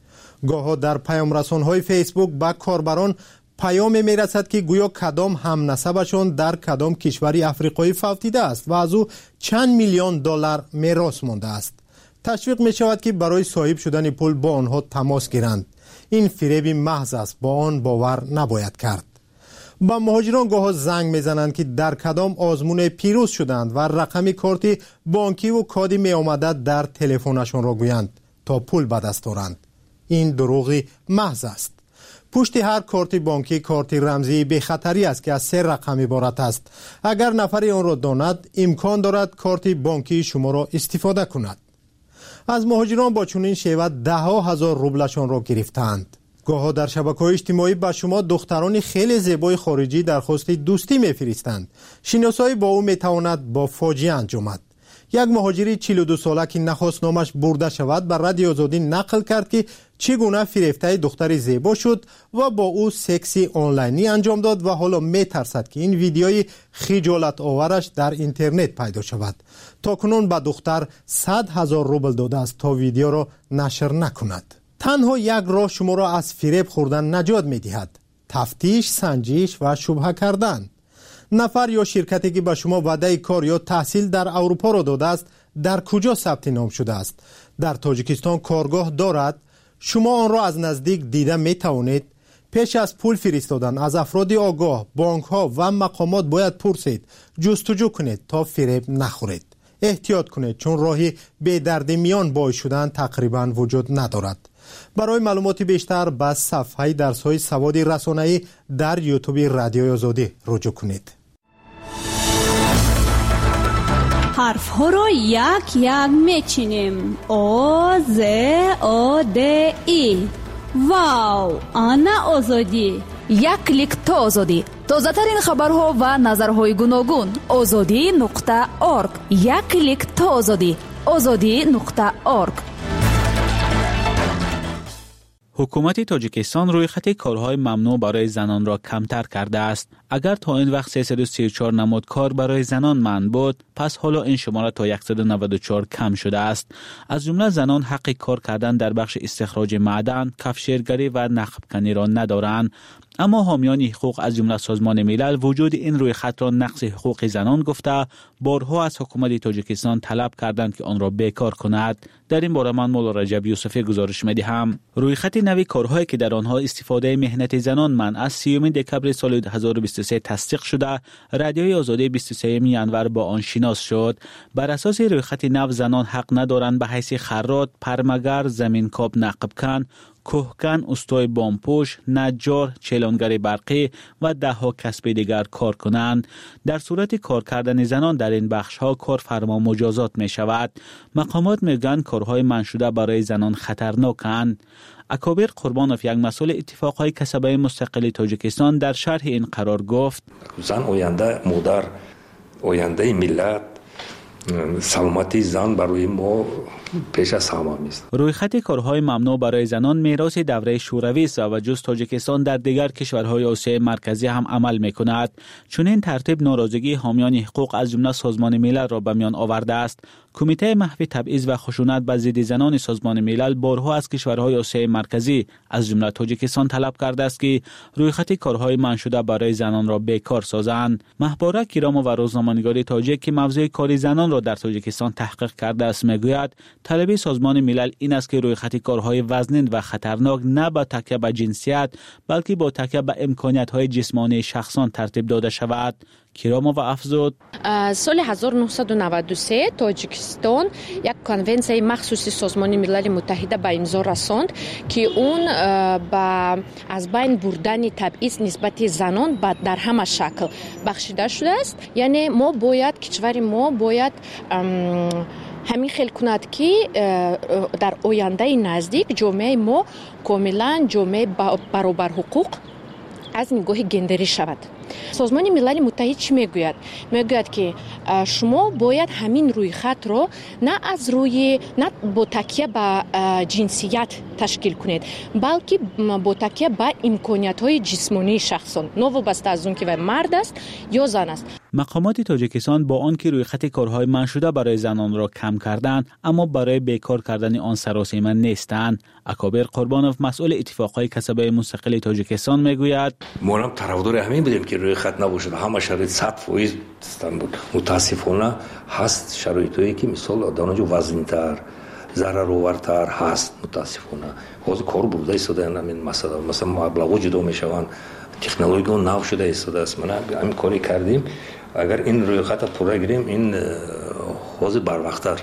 گاهی در پیام رسان‌های فیسبوک به کاربران پیام می‌رسد که گویا کدام هم نسبشان در کدام کشوری افریقایی فوتیده است و از او چند میلیون دلار میراث مانده است. تشویق می‌شود که برای صاحب شدن پول با آنها تماس گیرند. این فریب محض است، با آن باور نباید کرد. با مهاجران گاهی زنگ میزنند که در کدام آزمون پیروز شدند و رقم کارت بانکی و کد می آمده در تلفنشان را گویند تا پول به دست آورند. این دروغی محض است. پشت هر کارت بانکی کارت رمزی به خطری است که از 3 رقم عبارت است. اگر نفری آن را داند امکان دارد کارت بانکی شما را استفاده کند. از مهاجران با چنین شیوه 10,000 روبلشان را گرفتند. گاهی در شبکه‌های اجتماعی به شما دختران خیلی زیبای خارجی درخواست دوستی می‌فرستند. شناسایی با او می‌تواند با فاجعه انجامد. یک مهاجری 42 ساله که نخواست نامش برده شود بر رادیو آزادی نقل کرد که چگونه فریفته دختری زیبا شد و با او سکسی آنلاینی انجام داد و حالا می‌ترسد که این ویدیوی خجالت آورش در اینترنت پیدا شود. تاکنون به دختر 100,000 روبل داده است تا ویدیو را نشر نکند. تنها یک راه شما را از فریب خوردن نجات می‌دهد: تفتیش، سنجش و شبهه کردن. نفر یا شرکتی که به شما وعده کار یا تحصیل در اروپا را داده است در کجا ثبت نام شده است؟ در تاجیکستان کارگاه دارد؟ شما آن را از نزدیک دیده می توانید؟ پیش از پول فرستادن از افراد آگاه، بانک ها و مقامات باید پرسید، جستجو کنید تا فریب نخورید. احتیاط کنید چون راهی به درد میان باعث شدن تقریبا وجود ندارد. برای معلومات بیشتر به صفحه درس‌های سواد رسانه‌ای در یوتیوب رادیوی آزادی رجوع کنید. حرف‌ها را یک یک میچینیم. آ ز آ د ای. واو، آنا آزادی. یک کلیک تا آزادی. تازه‌ترین خبرها و نظرهای گوناگون. azadi.org. یک کلیک تا آزادی. azadi.org. حکومت تاجیکستان روی خط کارهای ممنوع برای زنان را کمتر کرده است. اگر تا این وقت 334 نماد کار برای زنان منع بود، پس حالا این شماره تا 194 کم شده است. از جمله زنان حق کار کردن در بخش استخراج معدن، کفشگری و نخبکنی را ندارند. اما حامیان حقوق از جمله سازمان ملل وجود این روی خط را نقض حقوق زنان گفته بارها از حکومت تاجیکستان طلب کردند که آن را بیکار کند. در این باره من مولا رجب یوسفی گزارش می‌دهم. روی خط نوی کارهایی که در آنها استفاده مهنت زنان منع از 30 دکبر سال 2023 تصدیق شده، رادیوی آزادی 23 ینور با آن شناس شد. بر اساس روی خط نو زنان حق ندارند به حیث خراط، پرمگر، زمینکاب نقبکن، کوهکن، استای بامپوش، نجار، چلانگر برقی و 10 کسب دیگر کار کنند. در صورت کار کردن زنان در این بخش ها کارفرما مجازات می شود. مقامات میگن کارهای منع شده برای زنان خطرناکند. اکابر قربانوف، یک مسئول اتفاقهای کسبه مستقل تاجیکستان، در شرح این قرار گفت: زن آینده مادر، آینده ملت، سلامتی زن برای ما پیش از همه است. روی خط کارهای ممنوع برای زنان میراث دوره شوروی است و جز تاجیکستان در دیگر کشورهای آسیای مرکزی هم عمل میکند. چون این ترتیب ناراضگی حامیان حقوق از جمله سازمان ملل را به میان آورده است. کمیته محو تبعیض و خشونت به ضد زنان سازمان ملل بارها از کشورهای آسیای مرکزی از جمله تاجیکستان طلب کرده است که روی خط کارهای منع شده برای زنان را بیکار سازند. مخباره کرام و روزنامه‌نگاری تاجیک که موضوع کار زنان را در تاجیکستان تحقیق کرده است میگوید طلب سازمان ملل این است که رویخط کارهای وزنین و خطرناک نه با تکیه به جنسیت بلکه با تکیه به امکانیت‌های جسمانی شخصان ترتیب داده شود. کیرامووا افزود سال 1993 تاجیکستان یک کنونسیای مخصوصی سازمان ملل متحد به امضا رساند که اون با از بین بردن تبعیض نسبت زنان در همه شکل بخشیده شده است. یعنی ما باید کشور ما باید همین خیل کند که در آینده نزدیک جامعه ما کاملا جامعه برابر حقوق از نگاه گندری شود. سازمان ملل متحد چی میگوید؟ میگوید که شما باید همین روی خط رو نه با تکیه به جنسیت تشکیل کنید بلکه با تکیه به امکانیت‌های جسمانی شخصان نوابسته از اون که مرد است یا زن است. مقامات تاجیکستان با آنکه روی خط کارهای منع شده برای زنان را کم کردند اما برای بیکار کردن آن سراسیمه نیستند. اکابر قربانوف مسئول اتفاقهای کسبه مستقل تاجیکستان میگوید ما هم طرفدار همین بودیم که روی خط نباشد. همه شرایط 100% بود. متاسفانه هست شرایطی که مثال دانجو وزن‌تر ضررآورتر هست. متاسفانه حاضر کار بوده ایستاده همین مثلا مبلغ جدا میشوند تکنولوژی نو شده ایستاده است. ما همین کاری کردیم اگر این روی خط پورا گیریم این حاضر بروقتر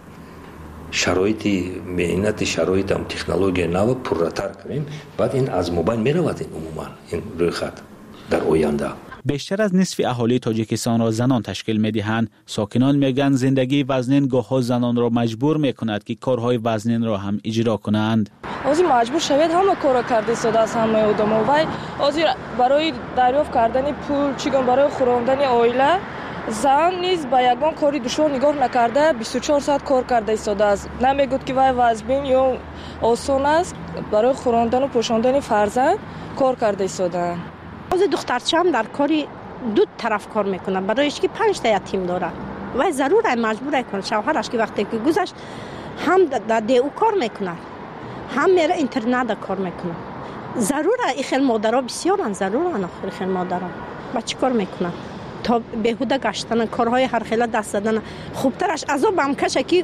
شرایط مهنت شرایط هم تکنولوژی نو پرتر کنیم بعد این از موبایل میرود. این عموما این روی خط در آینده بیشتر از نصف اهالی تاجیکستان را زنان تشکیل می‌دهند. ساکنان میگن زندگی وزنین گاه‌ها زنان را مجبور می‌کند که کارهای وزنین را هم اجرا کنند. اوزی مجبور شوید همه کارا کرده شده است همه آدم‌ها و اوزی برای دریافت کردن پول چیگون برای خوراندن عائله زن نیز با یگان کاری دشوار نگاه نکرده 24 ساعت کار کرده شده است. نمیگوید که وای وزبین یا آسان است برای خوراندن و پوشاندن فرزند کار کرده شده. از دخترچه‌ام در کاری دو طرف کار میکنه برایش که 5 تا یتیم داره و ضروره مجبوره کنه شوهرش که وقتی که گذشت هم در دیو کار میکنه هم میره اینترنت کار میکنه. ضروره این خیل مادرها بسیارن ضرورن آخر خیل مادرها با چی کار میکنن تا بهوده گشتن کارهای هر خیله دست دادن خوبترش عذاب هم کشه که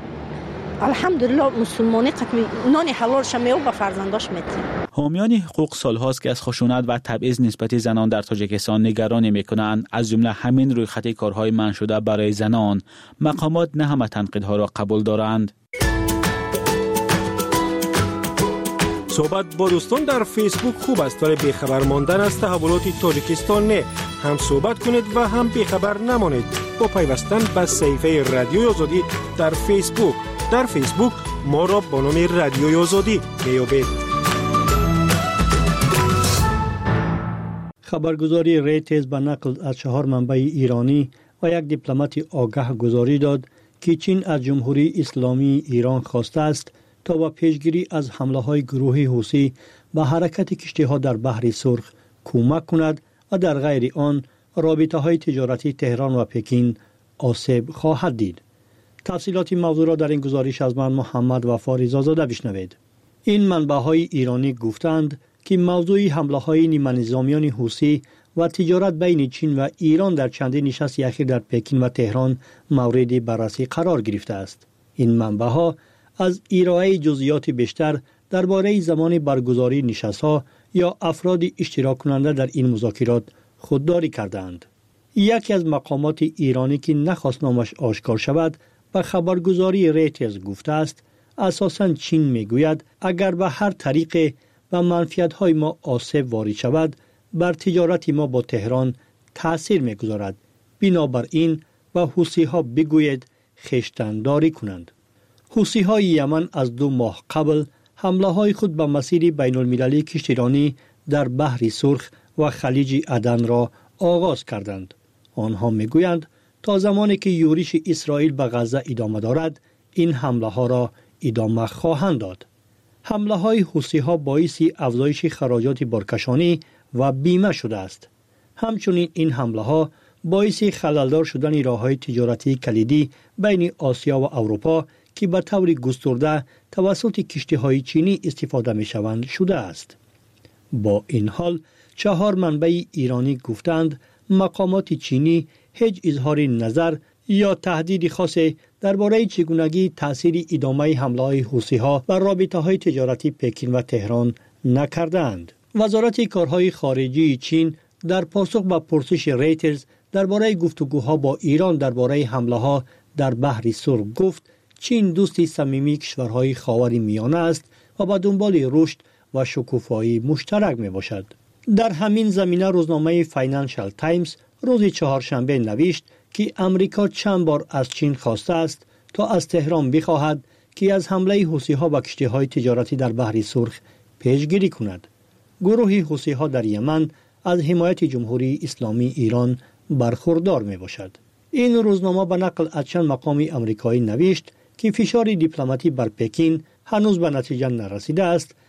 الحمدلله مسلمانی قطعی نان حلالش میو به فرزنداش میده. حامیان حقوق سالهاست که از خشونت و تبعیض نسبت زنان در تاجیکستان نگرانی میکنند. از جمله همین روی خط کارهای منع شده برای زنان. مقامات نه همه تنقیدها را قبول دارند. صحبت با دوستان در فیسبوک خوب است ولی بیخبر ماندن از تحولات تاجیکستان نه. هم صحبت کنید و هم بیخبر نمانید با پیوستن به صفحه رادیوی آزادی در فیسبوک. در فیسبوک ما را با نام رادیوی آزادی میابید. خبرگزاری ریترز به نقل از 4 منبع ایرانی و یک دیپلمات آگاه گزاری داد که چین از جمهوری اسلامی ایران خواسته است تا با پیشگیری از حمله‌های گروه حوثی به حرکت کشتی‌ها در بحر سرخ کمک کند و در غیر آن رابطه‌های تجارتی تهران و پکین آسیب خواهد دید. تفصیلات موضوع را در این گزارش از من محمد وفا رضازاده بشنوید. این منبع‌های ایرانی گفتند که موضوع حمله‌های نیمه نظامیان حوثی و تجارت بین چین و ایران در چندین نشست اخیر در پکین و تهران مورد بررسی قرار گرفته است. این منبع‌ها از ارائه جزئیات بیشتر درباره زمان برگزاری نشست‌ها یا افراد اشتراک کننده در این مذاکرات خودداری کردند. یکی از مقامات ایرانی که نخواست نامش آشکار شود به خبرگزاری ریترز گفته است اساساً چین میگوید اگر به هر طریق و منفعت‌های ما آسیب وارد شود بر تجارت ما با تهران تأثیر میگذارد. بنابراین به حوثی‌ها بگوید خویشتن‌داری کنند. حوثی‌های یمن از 2 ماه قبل حمله‌های خود به مسیر بین‌المللی کشتیرانی در بحر سرخ و خلیج عدن را آغاز کردند. آنها میگویند تا زمانی که یورش اسرائیل به غزه ادامه دارد این حمله‌ها را ادامه خواهند داد. حمله‌های حوثی‌ها باعث افزایش خراجات بارکشانی و بیمه شده است. همچنین این حمله‌ها باعث خللدار شدن راه‌های تجارتی کلیدی بین آسیا و اروپا که به طور گسترده توسط کشتی‌های چینی استفاده می‌شوند شده است. با این حال 4 منبع ایرانی گفتند مقامات چینی هیچ اظهار نظر یا تهدید خاصی درباره چگونگی تأثیر ادامه حمله‌های حوثی‌ها بر رابطه‌های تجارتی پکین و تهران نکردند. وزارت کارهای خارجی چین در پاسخ به پرسش ریترز درباره گفتگوها با ایران درباره حمله‌ها در بحر سرخ گفت چین دوستی صمیمی کشورهای خاور میانه است و به دنبال رشد و شکوفایی مشترک می باشد. در همین زمینه روزنامه فاینانشال تایمز روز چهارشنبه نوشت که امریکا چند بار از چین خواسته است تا از تهران بخواهد که از حمله حوثی‌ها به کشتی‌های تجارتی در بحر سرخ پیشگیری کند. گروه حوثی‌ها در یمن از حمایت جمهوری اسلامی ایران برخوردار می باشد. این روزنامه به نقل از چند مقام آمریکایی نوشت که فشار دیپلماتی بر پکین هنوز به نتیجه نرسیده است